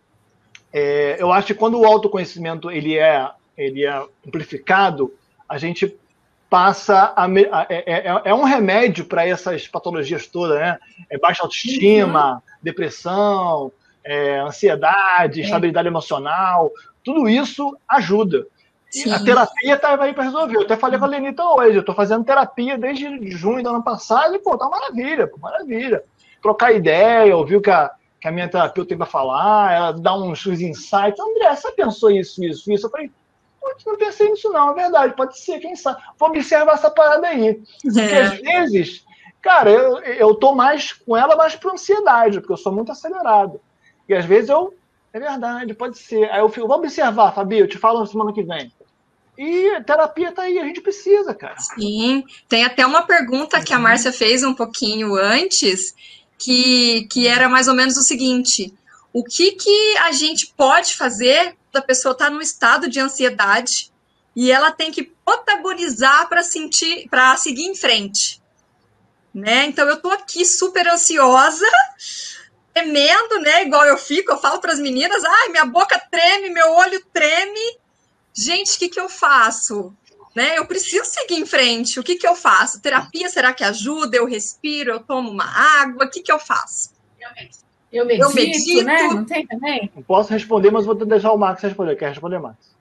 eu acho que quando o autoconhecimento ele é amplificado, a gente passa é um remédio para essas patologias todas, né? Baixa autoestima, depressão, ansiedade, estabilidade emocional, tudo isso ajuda. A terapia tá aí para resolver. Eu até falei com a Lenita hoje, eu estou fazendo terapia desde junho do ano passado e, tá maravilha. Trocar ideia, ouvir o que a minha terapeuta tem para falar, ela dá uns insights. André, você pensou isso? Eu falei, não pensei nisso não, é verdade, pode ser, quem sabe. Vou observar essa parada aí. Porque às vezes, cara, eu tô mais com ela, mais por ansiedade, porque eu sou muito acelerado. E às vezes é verdade, pode ser. Aí eu fico, vou observar, Fabi, eu te falo na semana que vem. E a terapia tá aí, a gente precisa, cara. Sim, tem até uma pergunta que a Márcia fez um pouquinho antes, que era mais ou menos o seguinte: o que a gente pode fazer da pessoa estar num estado de ansiedade e ela tem que protagonizar para seguir em frente, né? Então eu tô aqui super ansiosa, tremendo, né? Igual eu falo para as meninas, ai, minha boca treme, meu olho treme. Gente, o que eu faço? Né? Eu preciso seguir em frente. O que eu faço? Terapia, será que ajuda? Eu respiro, eu tomo uma água, o que eu faço? Eu medito, né? Não tem também? Não posso responder, mas vou deixar o Max responder. Quer responder, Max?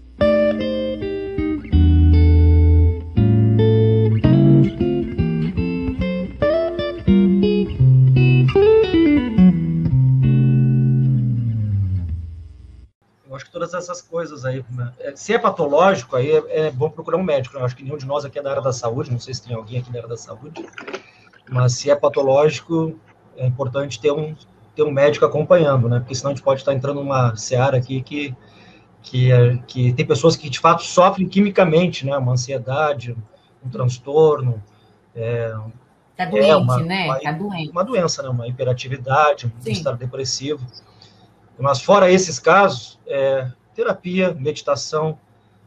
Eu acho que todas essas coisas aí, né? Se é patológico, aí é bom procurar um médico. Eu acho que nenhum de nós aqui é da área da saúde, não sei se tem alguém aqui da área da saúde, mas se é patológico, é importante ter um médico acompanhando, né? Porque senão a gente pode estar entrando numa seara aqui que tem pessoas que, de fato, sofrem quimicamente, né? Uma ansiedade, um transtorno. Tá doente, né? Tá doente. Uma doença, né? Uma hiperatividade, um estado depressivo. Mas fora esses casos, terapia, meditação,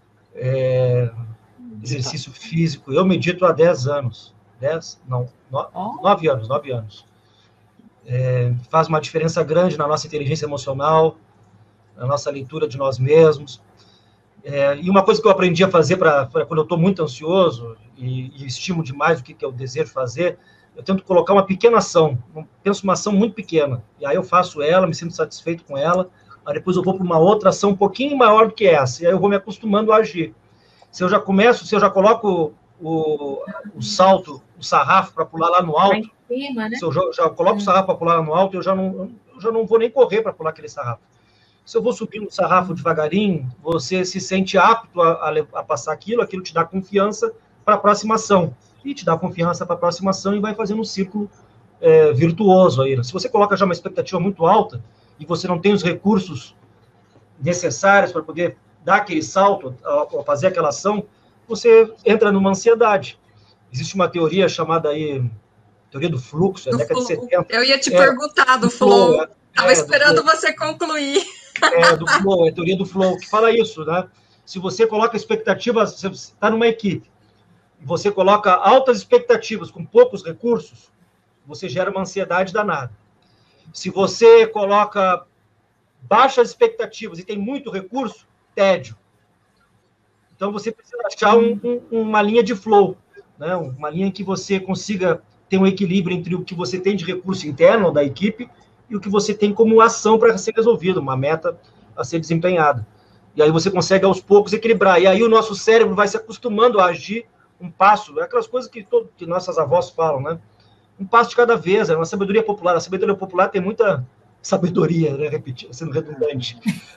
exercício físico. Eu medito há 10 anos. 9 anos. Faz uma diferença grande na nossa inteligência emocional, na nossa leitura de nós mesmos. E uma coisa que eu aprendi a fazer quando eu estou muito ansioso e estimo demais o que eu desejo fazer, eu tento colocar uma pequena ação, penso uma ação muito pequena, e aí eu faço ela, me sinto satisfeito com ela, aí depois eu vou para uma outra ação um pouquinho maior do que essa, e aí eu vou me acostumando a agir. Se eu já coloco o salto, o sarrafo para pular lá no alto, cima, né? Se eu já coloco o sarrafo para pular lá no alto, eu já não vou nem correr para pular aquele sarrafo. Se eu vou subindo o sarrafo devagarinho, você se sente apto a passar aquilo te dá confiança para a próxima ação. E te dá confiança para a próxima ação e vai fazendo um círculo virtuoso aí. Se você coloca já uma expectativa muito alta e você não tem os recursos necessários para poder dar aquele salto, fazer aquela ação, você entra numa ansiedade. Existe uma teoria chamada aí teoria do fluxo, década de 70. Eu ia te perguntar do flow. Estava esperando você concluir. Do flow, a teoria do flow, que fala isso, né? Se você coloca expectativas, você está numa equipe, você coloca altas expectativas com poucos recursos, você gera uma ansiedade danada. Se você coloca baixas expectativas e tem muito recurso, tédio. Então, você precisa achar uma linha de flow, né? Uma linha em que você consiga ter um equilíbrio entre o que você tem de recurso interno da equipe e o que você tem como ação para ser resolvido, uma meta a ser desempenhada. E aí você consegue, aos poucos, equilibrar. E aí o nosso cérebro vai se acostumando a agir um passo, aquelas coisas que nossas avós falam, né? Um passo de cada vez, é uma sabedoria popular. A sabedoria popular tem muita sabedoria, né? Repetindo, sendo redundante.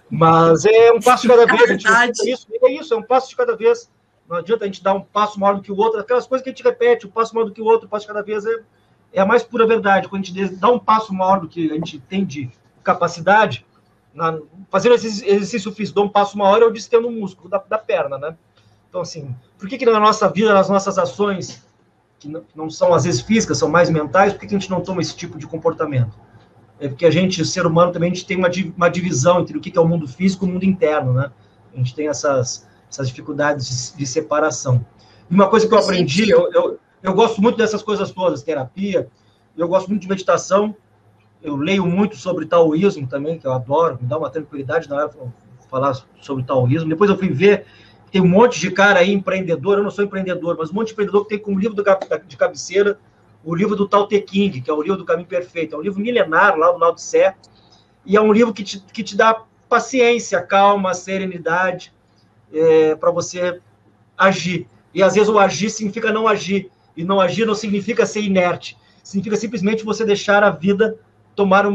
Mas é um passo de cada vez. É um passo de cada vez. Não adianta a gente dar um passo maior do que o outro. Aquelas coisas que a gente repete, um passo maior do que o outro, um passo de cada vez, é a mais pura verdade. Quando a gente dá um passo maior do que a gente tem de capacidade, fazendo esse exercício físico, dá um passo maior, eu distendo o músculo da perna, né? Então, assim, por que na nossa vida, nas nossas ações, que não são às vezes físicas, são mais mentais, por que a gente não toma esse tipo de comportamento? É porque a gente, o ser humano, também a gente tem uma divisão entre o que é o mundo físico e o mundo interno, né? A gente tem essas dificuldades de separação. E uma coisa que eu aprendi, eu gosto muito dessas coisas todas, terapia, eu gosto muito de meditação, eu leio muito sobre taoísmo também, que eu adoro, me dá uma tranquilidade na hora de falar sobre taoísmo. Depois eu fui ver, tem um monte de cara aí, empreendedor, eu não sou empreendedor, mas um monte de empreendedor que tem como livro de cabeceira o livro do Tao Te Ching, que é o livro do Caminho Perfeito, é um livro milenar, lá do Lao Tse, e é um livro que te dá paciência, calma, serenidade, para você agir. E às vezes o agir significa não agir, e não agir não significa ser inerte, significa simplesmente você deixar a vida tomar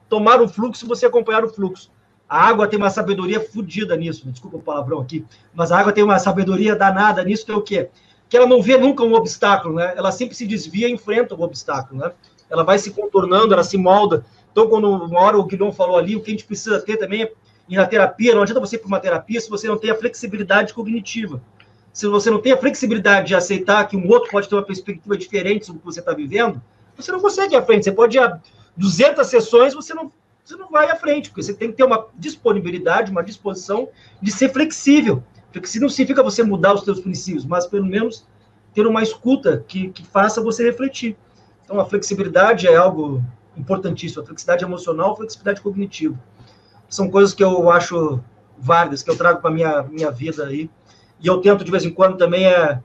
um fluxo e você acompanhar o fluxo. A água tem uma sabedoria fodida nisso, desculpa o palavrão aqui, mas a água tem uma sabedoria danada nisso, que é o quê? Que ela não vê nunca um obstáculo, né? Ela sempre se desvia e enfrenta o obstáculo, né? Ela vai se contornando, ela se molda. Então, quando uma hora o Guilherme falou ali, o que a gente precisa ter também, e na terapia, não adianta você ir para uma terapia se você não tem a flexibilidade cognitiva. Se você não tem a flexibilidade de aceitar que um outro pode ter uma perspectiva diferente sobre o que você está vivendo, você não consegue ir à frente. Você pode ir a 200 sessões, você não vai à frente, porque você tem que ter uma disponibilidade, uma disposição de ser flexível. Flexível não significa você mudar os seus princípios, mas pelo menos ter uma escuta que faça você refletir. Então, a flexibilidade é algo importantíssimo. A flexibilidade emocional, a flexibilidade cognitiva. São coisas que eu acho válidas, que eu trago para a minha vida aí. E eu tento, de vez em quando, também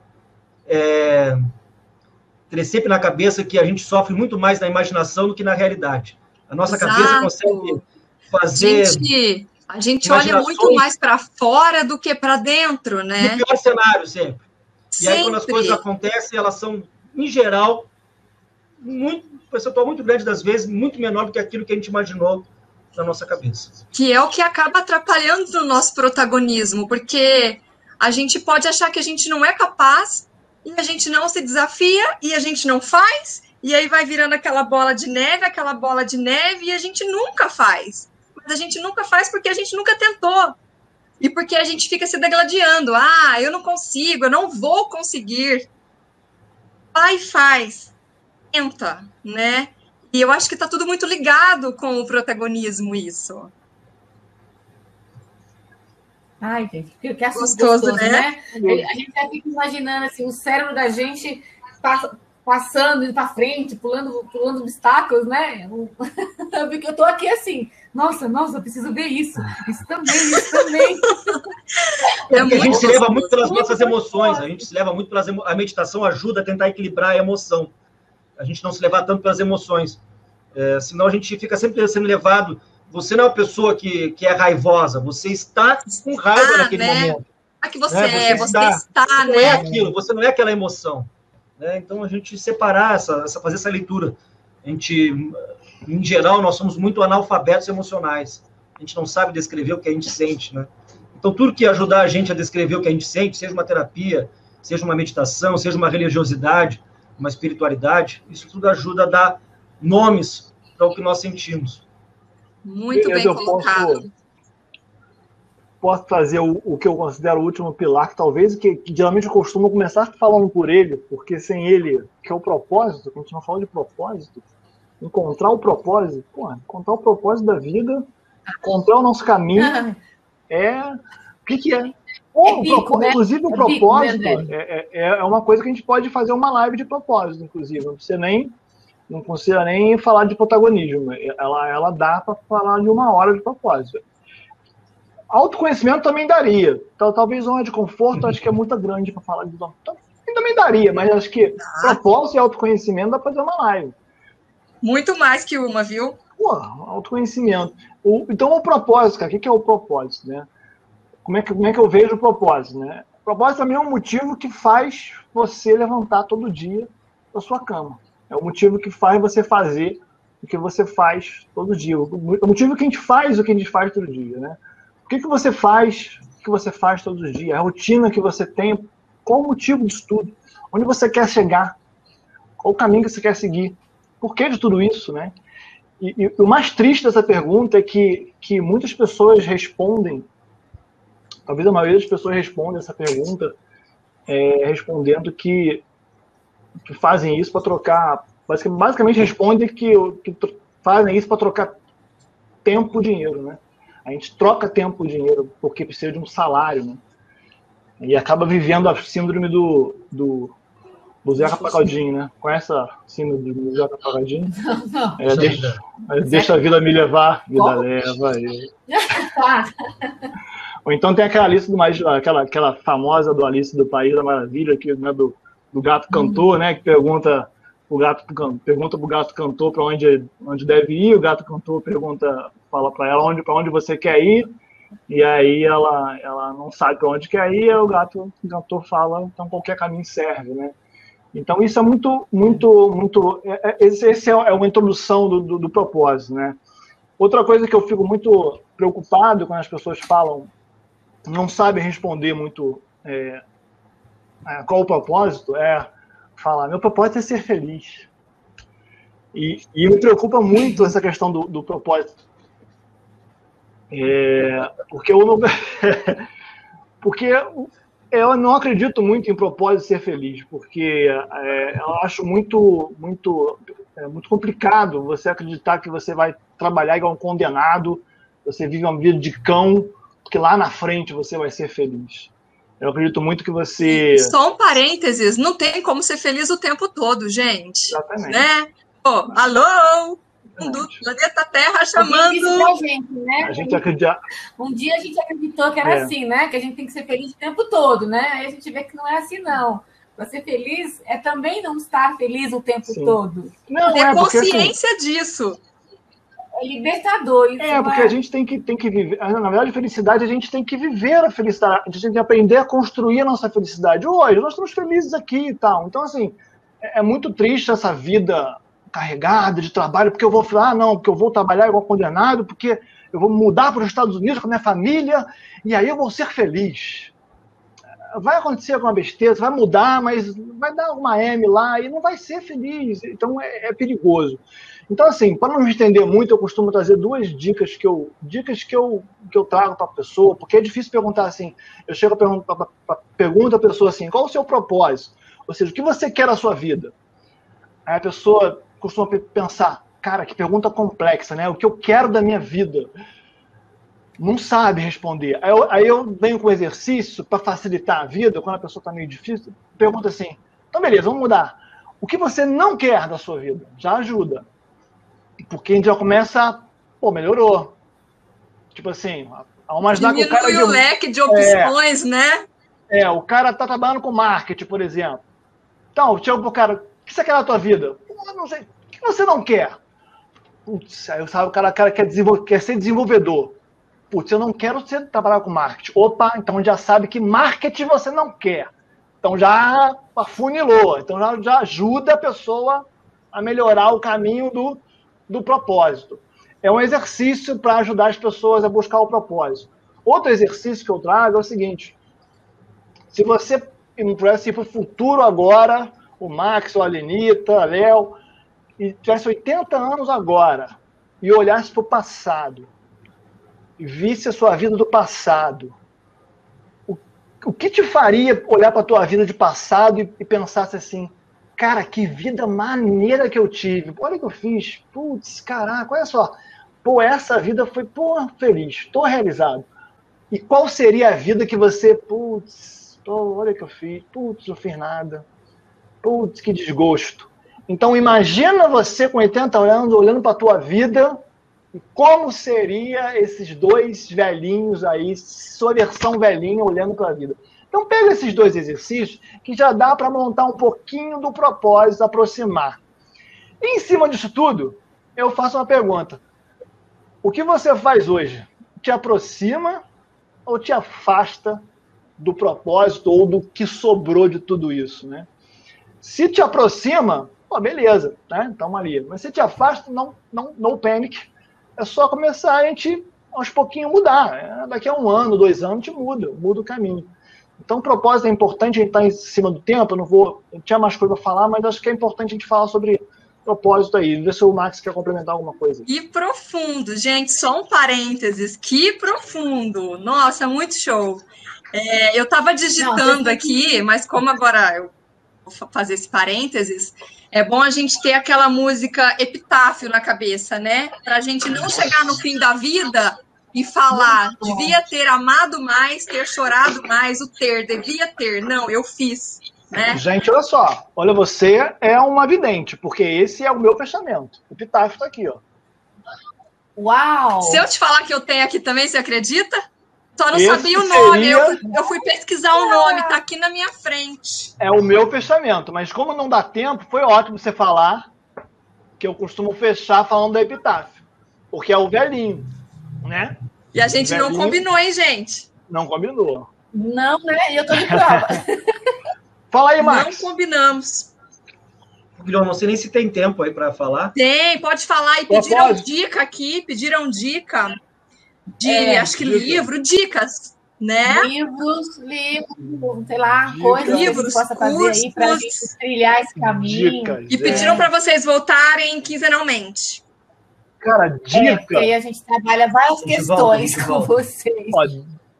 ter sempre na cabeça que a gente sofre muito mais na imaginação do que na realidade. A nossa cabeça consegue fazer... A gente olha muito mais para fora do que para dentro, né? No pior cenário, sempre. E aí, quando as coisas acontecem, elas são, em geral, um percentual muito grande das vezes, muito menor do que aquilo que a gente imaginou na nossa cabeça. Que é o que acaba atrapalhando o nosso protagonismo, porque a gente pode achar que a gente não é capaz, e a gente não se desafia, e a gente não faz, e aí vai virando aquela bola de neve, e a gente nunca faz. Mas a gente nunca faz porque a gente nunca tentou. E porque a gente fica se degladiando. Ah, eu não consigo, eu não vou conseguir. Vai e faz. Tenta, né? E eu acho que está tudo muito ligado com o protagonismo, isso. Ai, gente, que assunto gostoso, né? A gente já fica imaginando assim, o cérebro da gente passando, indo para frente, pulando obstáculos, né? Porque eu estou aqui assim, nossa, eu preciso ver isso também. Porque a gente se leva muito pelas nossas emoções, a gente se leva muito pelas a meditação ajuda a tentar equilibrar a emoção. A gente não se levar tanto pelas emoções. Senão a gente fica sempre sendo levado. Você não é uma pessoa que é raivosa, você está com raiva naquele momento. Que você está, você né? Não é aquilo, você não é aquela emoção. Né? Então, a gente separar, fazer essa leitura. A gente, em geral, nós somos muito analfabetos emocionais. A gente não sabe descrever o que a gente sente. Né? Então, tudo que ajudar a gente a descrever o que a gente sente, seja uma terapia, seja uma meditação, seja uma religiosidade, uma espiritualidade, isso tudo ajuda a dar nomes para o que nós sentimos. Muito bem colocado. Posso trazer o que eu considero o último pilar, que talvez que geralmente eu costumo começar falando por ele, porque sem ele, que é o propósito, que a gente não fala de propósito, encontrar o propósito da vida, encontrar o nosso caminho, o que é? Inclusive, o propósito é uma coisa que a gente pode fazer uma live de propósito, inclusive, não precisa nem falar de protagonismo, ela dá para falar de 1 hora de propósito. Autoconhecimento também daria. Então, talvez zona de conforto, acho que é muito grande para falar de zona. Também daria, mas acho que propósito e autoconhecimento dá para fazer uma live. Muito mais que uma, viu? Autoconhecimento. Então, o propósito, cara, o que é o propósito, né? Como é que eu vejo o propósito, né? O propósito também é um motivo que faz você levantar todo dia da sua cama. É o motivo que faz você fazer o que você faz todo dia. O motivo que a gente faz o que a gente faz todo dia, né? O que você faz, o que você faz todos os dias? A rotina que você tem, qual o motivo disso tudo? Onde você quer chegar? Qual o caminho que você quer seguir? Por que de tudo isso, né? E o mais triste dessa pergunta é que muitas pessoas respondem, talvez a maioria das pessoas respondem essa pergunta respondendo que fazem isso para trocar, basicamente respondem que fazem isso para trocar tempo por dinheiro, né? A gente troca tempo por dinheiro porque precisa de um salário, né? E acaba vivendo a síndrome do Zeca Pagodinho, né? Conhece a síndrome do Zeca Pagodinho? Não. Deixa a vida me levar, vida leva eu. Ou então tem aquela lista aquela famosa do Alice do País da Maravilha, que, né, do gato cantor, né? Que pergunta pro gato cantor para onde deve ir, o gato cantor fala para ela para onde você quer ir, e aí ela não sabe para onde quer ir, e o gato cantor fala, então qualquer caminho serve, né? Então isso é muito esse é uma introdução do propósito, né? Outra coisa que eu fico muito preocupado quando as pessoas falam, não sabem responder muito qual o propósito, falar, meu propósito é ser feliz. E me preocupa muito essa questão do propósito. Porque eu não acredito muito em propósito ser feliz, porque eu acho muito É muito complicado você acreditar que você vai trabalhar igual um condenado, você vive uma vida de cão, porque lá na frente você vai ser feliz. Eu acredito muito que você... Só um parênteses, não tem como ser feliz o tempo todo, gente. Exatamente. Né? Oh, alô? Do planeta Terra chamando... Isso pra gente, né? A gente acredita... Um dia a gente acreditou que era assim, né? Que a gente tem que ser feliz o tempo todo, né? Aí a gente vê que não é assim, não. Para ser feliz é também não estar feliz o tempo todo. Não, ter consciência disso. É libertador. Isso porque a gente tem que viver. Na verdade, felicidade, a gente tem que viver a felicidade. A gente tem que aprender a construir a nossa felicidade. Hoje, nós estamos felizes aqui e tal. Então, assim, é muito triste essa vida carregada de trabalho, porque eu vou falar, não, porque eu vou trabalhar igual condenado, porque eu vou mudar para os Estados Unidos com a minha família, e aí eu vou ser feliz. Vai acontecer alguma besteira, vai mudar, mas vai dar alguma M lá e não vai ser feliz. Então, é perigoso. Então, assim, para não me estender muito, eu costumo trazer duas dicas que eu trago para a pessoa, porque é difícil perguntar assim. Eu chego a pergunta à pessoa assim, qual o seu propósito? Ou seja, o que você quer na sua vida? Aí a pessoa costuma pensar, cara, que pergunta complexa, né? O que eu quero da minha vida? Não sabe responder. Aí eu venho com exercício para facilitar a vida, quando a pessoa está meio difícil, pergunta assim, então beleza, vamos mudar. O que você não quer da sua vida? Já ajuda. Porque a gente já começa, melhorou. Tipo assim, ao imaginar que o cara... Diminui o leque de opções, né? O cara tá trabalhando com marketing, por exemplo. Então, chega pro cara, o que você quer na tua vida? Eu não sei. O que você não quer? Putz, aí o cara quer ser desenvolvedor. Putz, eu não quero trabalhar com marketing. Opa, então já sabe que marketing você não quer. Então já afunilou. Então já ajuda a pessoa a melhorar o caminho do propósito. É um exercício para ajudar as pessoas a buscar o propósito. Outro exercício que eu trago é o seguinte. Se você pudesse ir para o futuro agora, o Max, a Lenita, a Léo, e tivesse 80 anos agora, e olhasse para o passado, e visse a sua vida do passado, o que te faria olhar para a tua vida de passado e pensasse assim, cara, que vida maneira que eu tive, olha o que eu fiz, putz, caraca, olha só, essa vida foi, feliz, estou realizado. E qual seria a vida que você, olha o que eu fiz, não fiz nada, que desgosto. Então imagina você com 80 anos olhando para a tua vida e como seria esses dois velhinhos aí, sua versão velhinha olhando para a vida. Então pega esses dois exercícios que já dá para montar um pouquinho do propósito, aproximar. E em cima disso tudo, eu faço uma pergunta. O que você faz hoje? Te aproxima ou te afasta do propósito ou do que sobrou de tudo isso, né? Se te aproxima, beleza, né? Estamos ali. Mas se te afasta, não panic. É só começar a gente, aos pouquinhos, mudar. Daqui a 1 ano, 2 anos, a gente muda o caminho. Então, o propósito é importante, a gente está em cima do tempo, eu tinha mais coisa para falar, mas acho que é importante a gente falar sobre propósito aí. Vê se o Max quer complementar alguma coisa. Que profundo, gente, só um parênteses, que profundo. Nossa, muito show. Eu estava digitando aqui, mas como agora eu vou fazer esse parênteses, é bom a gente ter aquela música epitáfio na cabeça, né? Para a gente não chegar no fim da vida e falar, devia ter amado mais, ter chorado mais, devia ter. Não, eu fiz, né? Gente, olha só. Olha, você é uma vidente, porque esse é o meu fechamento. O epitáfio está aqui, ó. Uau! Se eu te falar que eu tenho aqui também, você acredita? Só não sabia o nome, eu fui pesquisar o nome, tá aqui na minha frente. É o meu fechamento, mas como não dá tempo, foi ótimo você falar que eu costumo fechar falando da epitáfio, porque é o velhinho, né? E a gente não combinou, hein, gente? Não combinou. Não, né? E eu tô de prova. Fala aí, Max. Não combinamos. Guilherme, não sei nem se tem tempo aí para falar. Tem, pode falar. E pediram dica aqui, de, acho que dicas, né? Livros, sei lá, coisas que você possa fazer aí para a gente trilhar esse caminho. Dicas, e pediram para vocês voltarem quinzenalmente. Cara, dica. Porque aí a gente trabalha várias questões com vocês. Ó,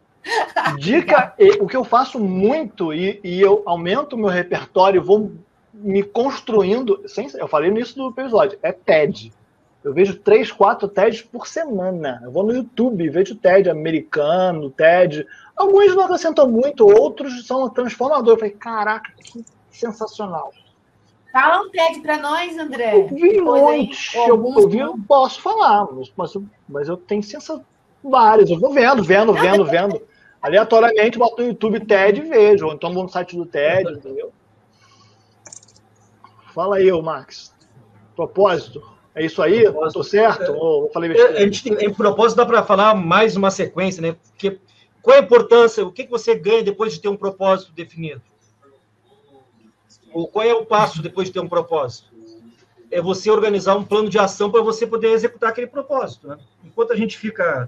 dica, o que eu faço muito, e eu aumento o meu repertório, vou me construindo, eu falei nisso do episódio, é TED. Eu vejo 3, 4 TEDs por semana. Eu vou no YouTube, vejo TED americano, TED. Alguns não acrescentam muito, outros são transformadores. Eu falei, caraca, que sensacional. Fala um TED para nós, André. Eu vi muitos. Eu vi, eu posso falar, mas eu tenho vários. Eu vou vendo. Aleatoriamente, boto no YouTube TED e vejo. Ou então vou no site do TED, entendeu? Fala aí, Max. Propósito. É isso aí? Estou certo? Ou falei besteira? Em propósito, dá para falar mais uma sequência, né? Porque qual a importância? O que você ganha depois de ter um propósito definido? Ou qual é o passo depois de ter um propósito? É você organizar um plano de ação para você poder executar aquele propósito, né? Enquanto a gente fica...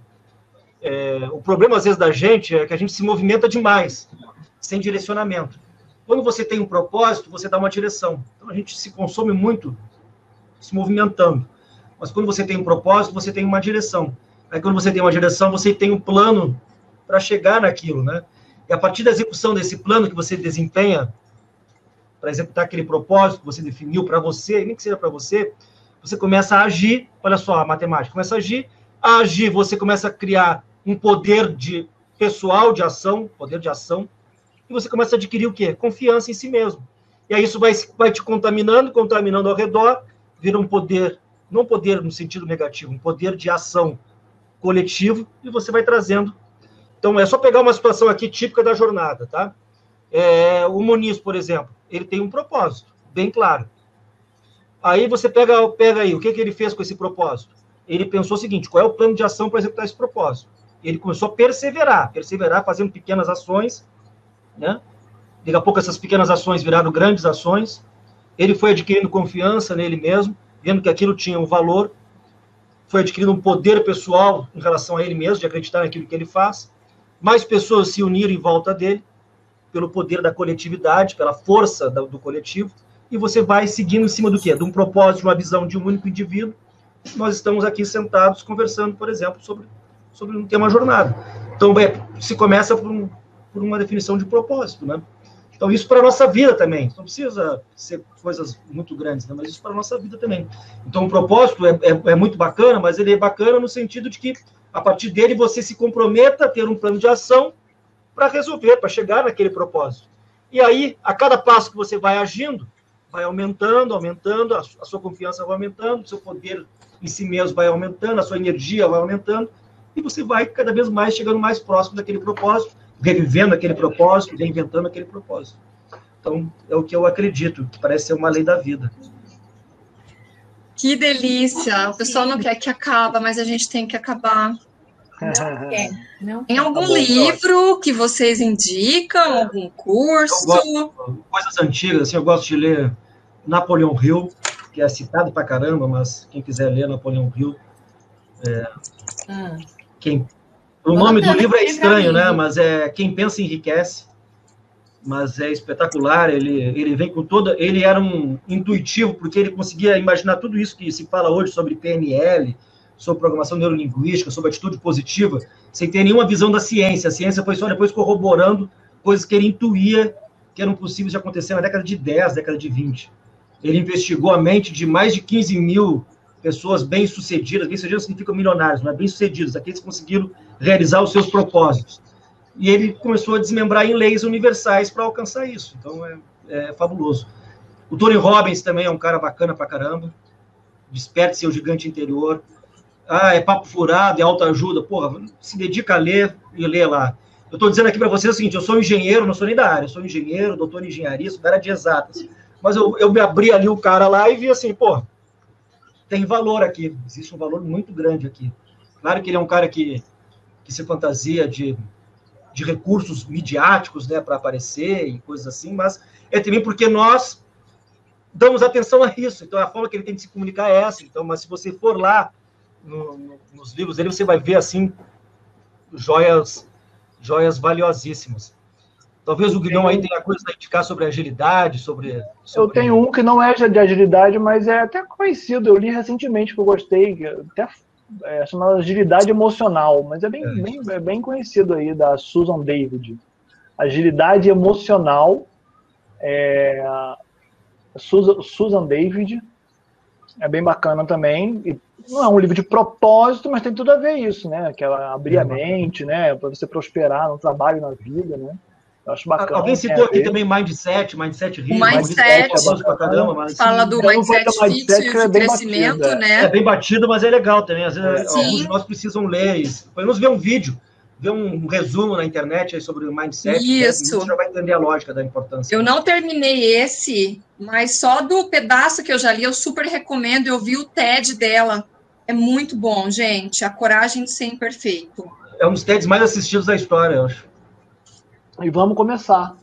o problema, às vezes, da gente é que a gente se movimenta demais, sem direcionamento. Quando você tem um propósito, você dá uma direção. Então, a gente se consome muito se movimentando. Mas quando você tem um propósito, você tem uma direção. Aí, quando você tem uma direção, você tem um plano para chegar naquilo, né? E a partir da execução desse plano que você desempenha para executar aquele propósito que você definiu para você, e nem que seja para você, você começa a agir. Olha só a matemática. Começa a agir, você começa a criar um poder pessoal de ação, poder de ação, e você começa a adquirir o quê? Confiança em si mesmo. E aí isso vai te contaminando ao redor, vira um poder, não um poder no sentido negativo, um poder de ação coletivo, e você vai trazendo. Então, é só pegar uma situação aqui típica da jornada, tá? O Muniz, por exemplo, ele tem um propósito, bem claro. Aí você pega aí, o que ele fez com esse propósito? Ele pensou o seguinte, qual é o plano de ação para executar esse propósito? Ele começou a perseverar, fazendo pequenas ações, né? Daqui a pouco essas pequenas ações viraram grandes ações. Ele foi adquirindo confiança nele mesmo, vendo que aquilo tinha um valor, foi adquirindo um poder pessoal em relação a ele mesmo, de acreditar naquilo que ele faz. Mais pessoas se uniram em volta dele, pelo poder da coletividade, pela força do coletivo, e você vai seguindo em cima do quê? De um propósito, de uma visão de um único indivíduo. Nós estamos aqui sentados conversando, por exemplo, sobre um tema jornada. Então, se começa por uma definição de propósito, né? Então, isso para a nossa vida também. Não precisa ser coisas muito grandes, né? Mas isso para a nossa vida também. Então, o propósito é muito bacana, mas ele é bacana no sentido de que, a partir dele, você se comprometa a ter um plano de ação para resolver, para chegar naquele propósito. E aí, a cada passo que você vai agindo, vai aumentando, a sua confiança vai aumentando, o seu poder em si mesmo vai aumentando, a sua energia vai aumentando, e você vai cada vez mais chegando mais próximo daquele propósito, revivendo aquele propósito, reinventando aquele propósito. Então, é o que eu acredito, que parece ser uma lei da vida. Que delícia! O pessoal não quer que acabe, mas a gente tem que acabar. Não. Tem algum livro que vocês indicam? Algum curso? Coisas antigas, assim, eu gosto de ler Napoleão Hill, que é citado pra caramba, mas quem quiser ler Napoleão Hill... O nome do livro é estranho, né? Mas Quem Pensa Enriquece. Mas é espetacular. Ele vem com toda... Ele era um intuitivo, porque ele conseguia imaginar tudo isso que se fala hoje sobre PNL, sobre programação neurolinguística, sobre atitude positiva, sem ter nenhuma visão da ciência. A ciência foi só depois corroborando coisas que ele intuía que eram possíveis de acontecer na década de 10, década de 20. Ele investigou a mente de mais de 15 mil pessoas bem-sucedidas significa milionários, não é? Bem-sucedidos, aqueles que conseguiram realizar os seus propósitos. E ele começou a desmembrar em leis universais para alcançar isso. Então, é fabuloso. O Tony Robbins também é um cara bacana pra caramba. Desperte seu gigante interior. É papo furado, é autoajuda. Porra, se dedica a ler e lê lá. Eu estou dizendo aqui para vocês o seguinte, eu sou engenheiro, não sou nem da área, eu sou engenheiro, doutor em engenharia, sou da área de exatas. Mas eu me abri ali o cara lá e vi assim, pô, tem valor aqui, existe um valor muito grande aqui. Claro que ele é um cara que se fantasia de recursos midiáticos, né, para aparecer e coisas assim, mas é também porque nós damos atenção a isso. Então, a forma que ele tem de se comunicar é essa. Então, mas se você for lá nos livros dele, você vai ver, assim, joias valiosíssimas. Talvez o Guilhom aí tenha coisa a indicar sobre agilidade, sobre... Eu tenho um que não é de agilidade, mas é até conhecido. Eu li recentemente, que eu gostei, até chamado Agilidade Emocional, mas é bem conhecido aí, da Susan David. Agilidade Emocional. Susan David. É bem bacana também. E não é um livro de propósito, mas tem tudo a ver isso, né? Que ela abrir a mente, né? Para você prosperar no trabalho e na vida, né? Eu acho bacana. Alguém citou aqui também Mindset Rio. O Mindset fala do Mindset Fit, de crescimento, batido, né? É bem batido, mas é legal também. Às vezes, alguns de nós precisam ler isso. Pelo menos ver um vídeo, ver um resumo na internet aí sobre o Mindset. Isso. Você já vai entender a lógica da importância. Eu não terminei esse, mas só do pedaço que eu já li, eu super recomendo. Eu vi o TED dela. É muito bom, gente. A coragem de ser imperfeito. É um dos TEDs mais assistidos da história, eu acho. E vamos começar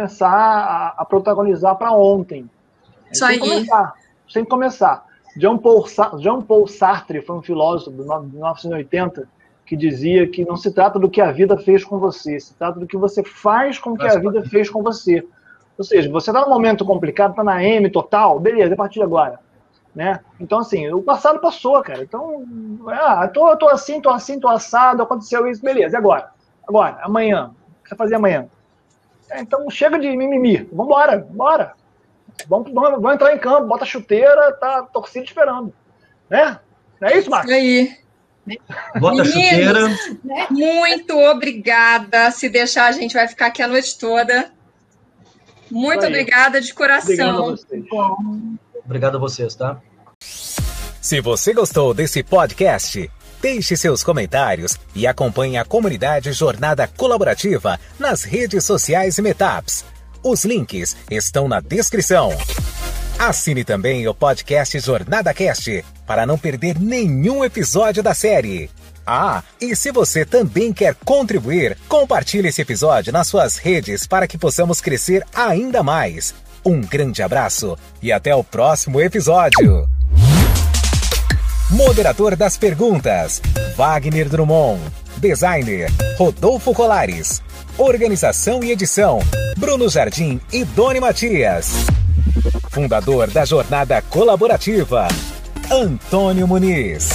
a protagonizar para ontem. Isso aí. Tem que começar. Jean Paul Sartre foi um filósofo de 1980 que dizia que não se trata do que a vida fez com você, se trata do que você faz com o que a vida fez com você. Ou seja, você está num momento complicado, está na M total, beleza, a partir de agora. Né? Então, assim, o passado passou, cara. Então, tô assim, tô assado, aconteceu isso, beleza, e agora? Agora, amanhã. O que você vai fazer amanhã? Então, chega de mimimi. Vambora. Vamos entrar em campo, bota a chuteira, tá a torcida esperando. Né? Não é isso, Marcos? Isso aí. Bota a chuteira. Muito obrigada. Se deixar, a gente vai ficar aqui a noite toda. Muito obrigada de coração. Obrigado a vocês, tá? Se você gostou desse podcast, deixe seus comentários e acompanhe a comunidade Jornada Colaborativa nas redes sociais e Meetups. Os links estão na descrição. Assine também o podcast Jornada Cast para não perder nenhum episódio da série. E se você também quer contribuir, compartilhe esse episódio nas suas redes para que possamos crescer ainda mais. Um grande abraço e até o próximo episódio. Moderador das perguntas, Wagner Drummond. Designer, Rodolfo Colares. Organização e edição, Bruno Jardim e Doni Matias. Fundador da Jornada Colaborativa, Antônio Muniz.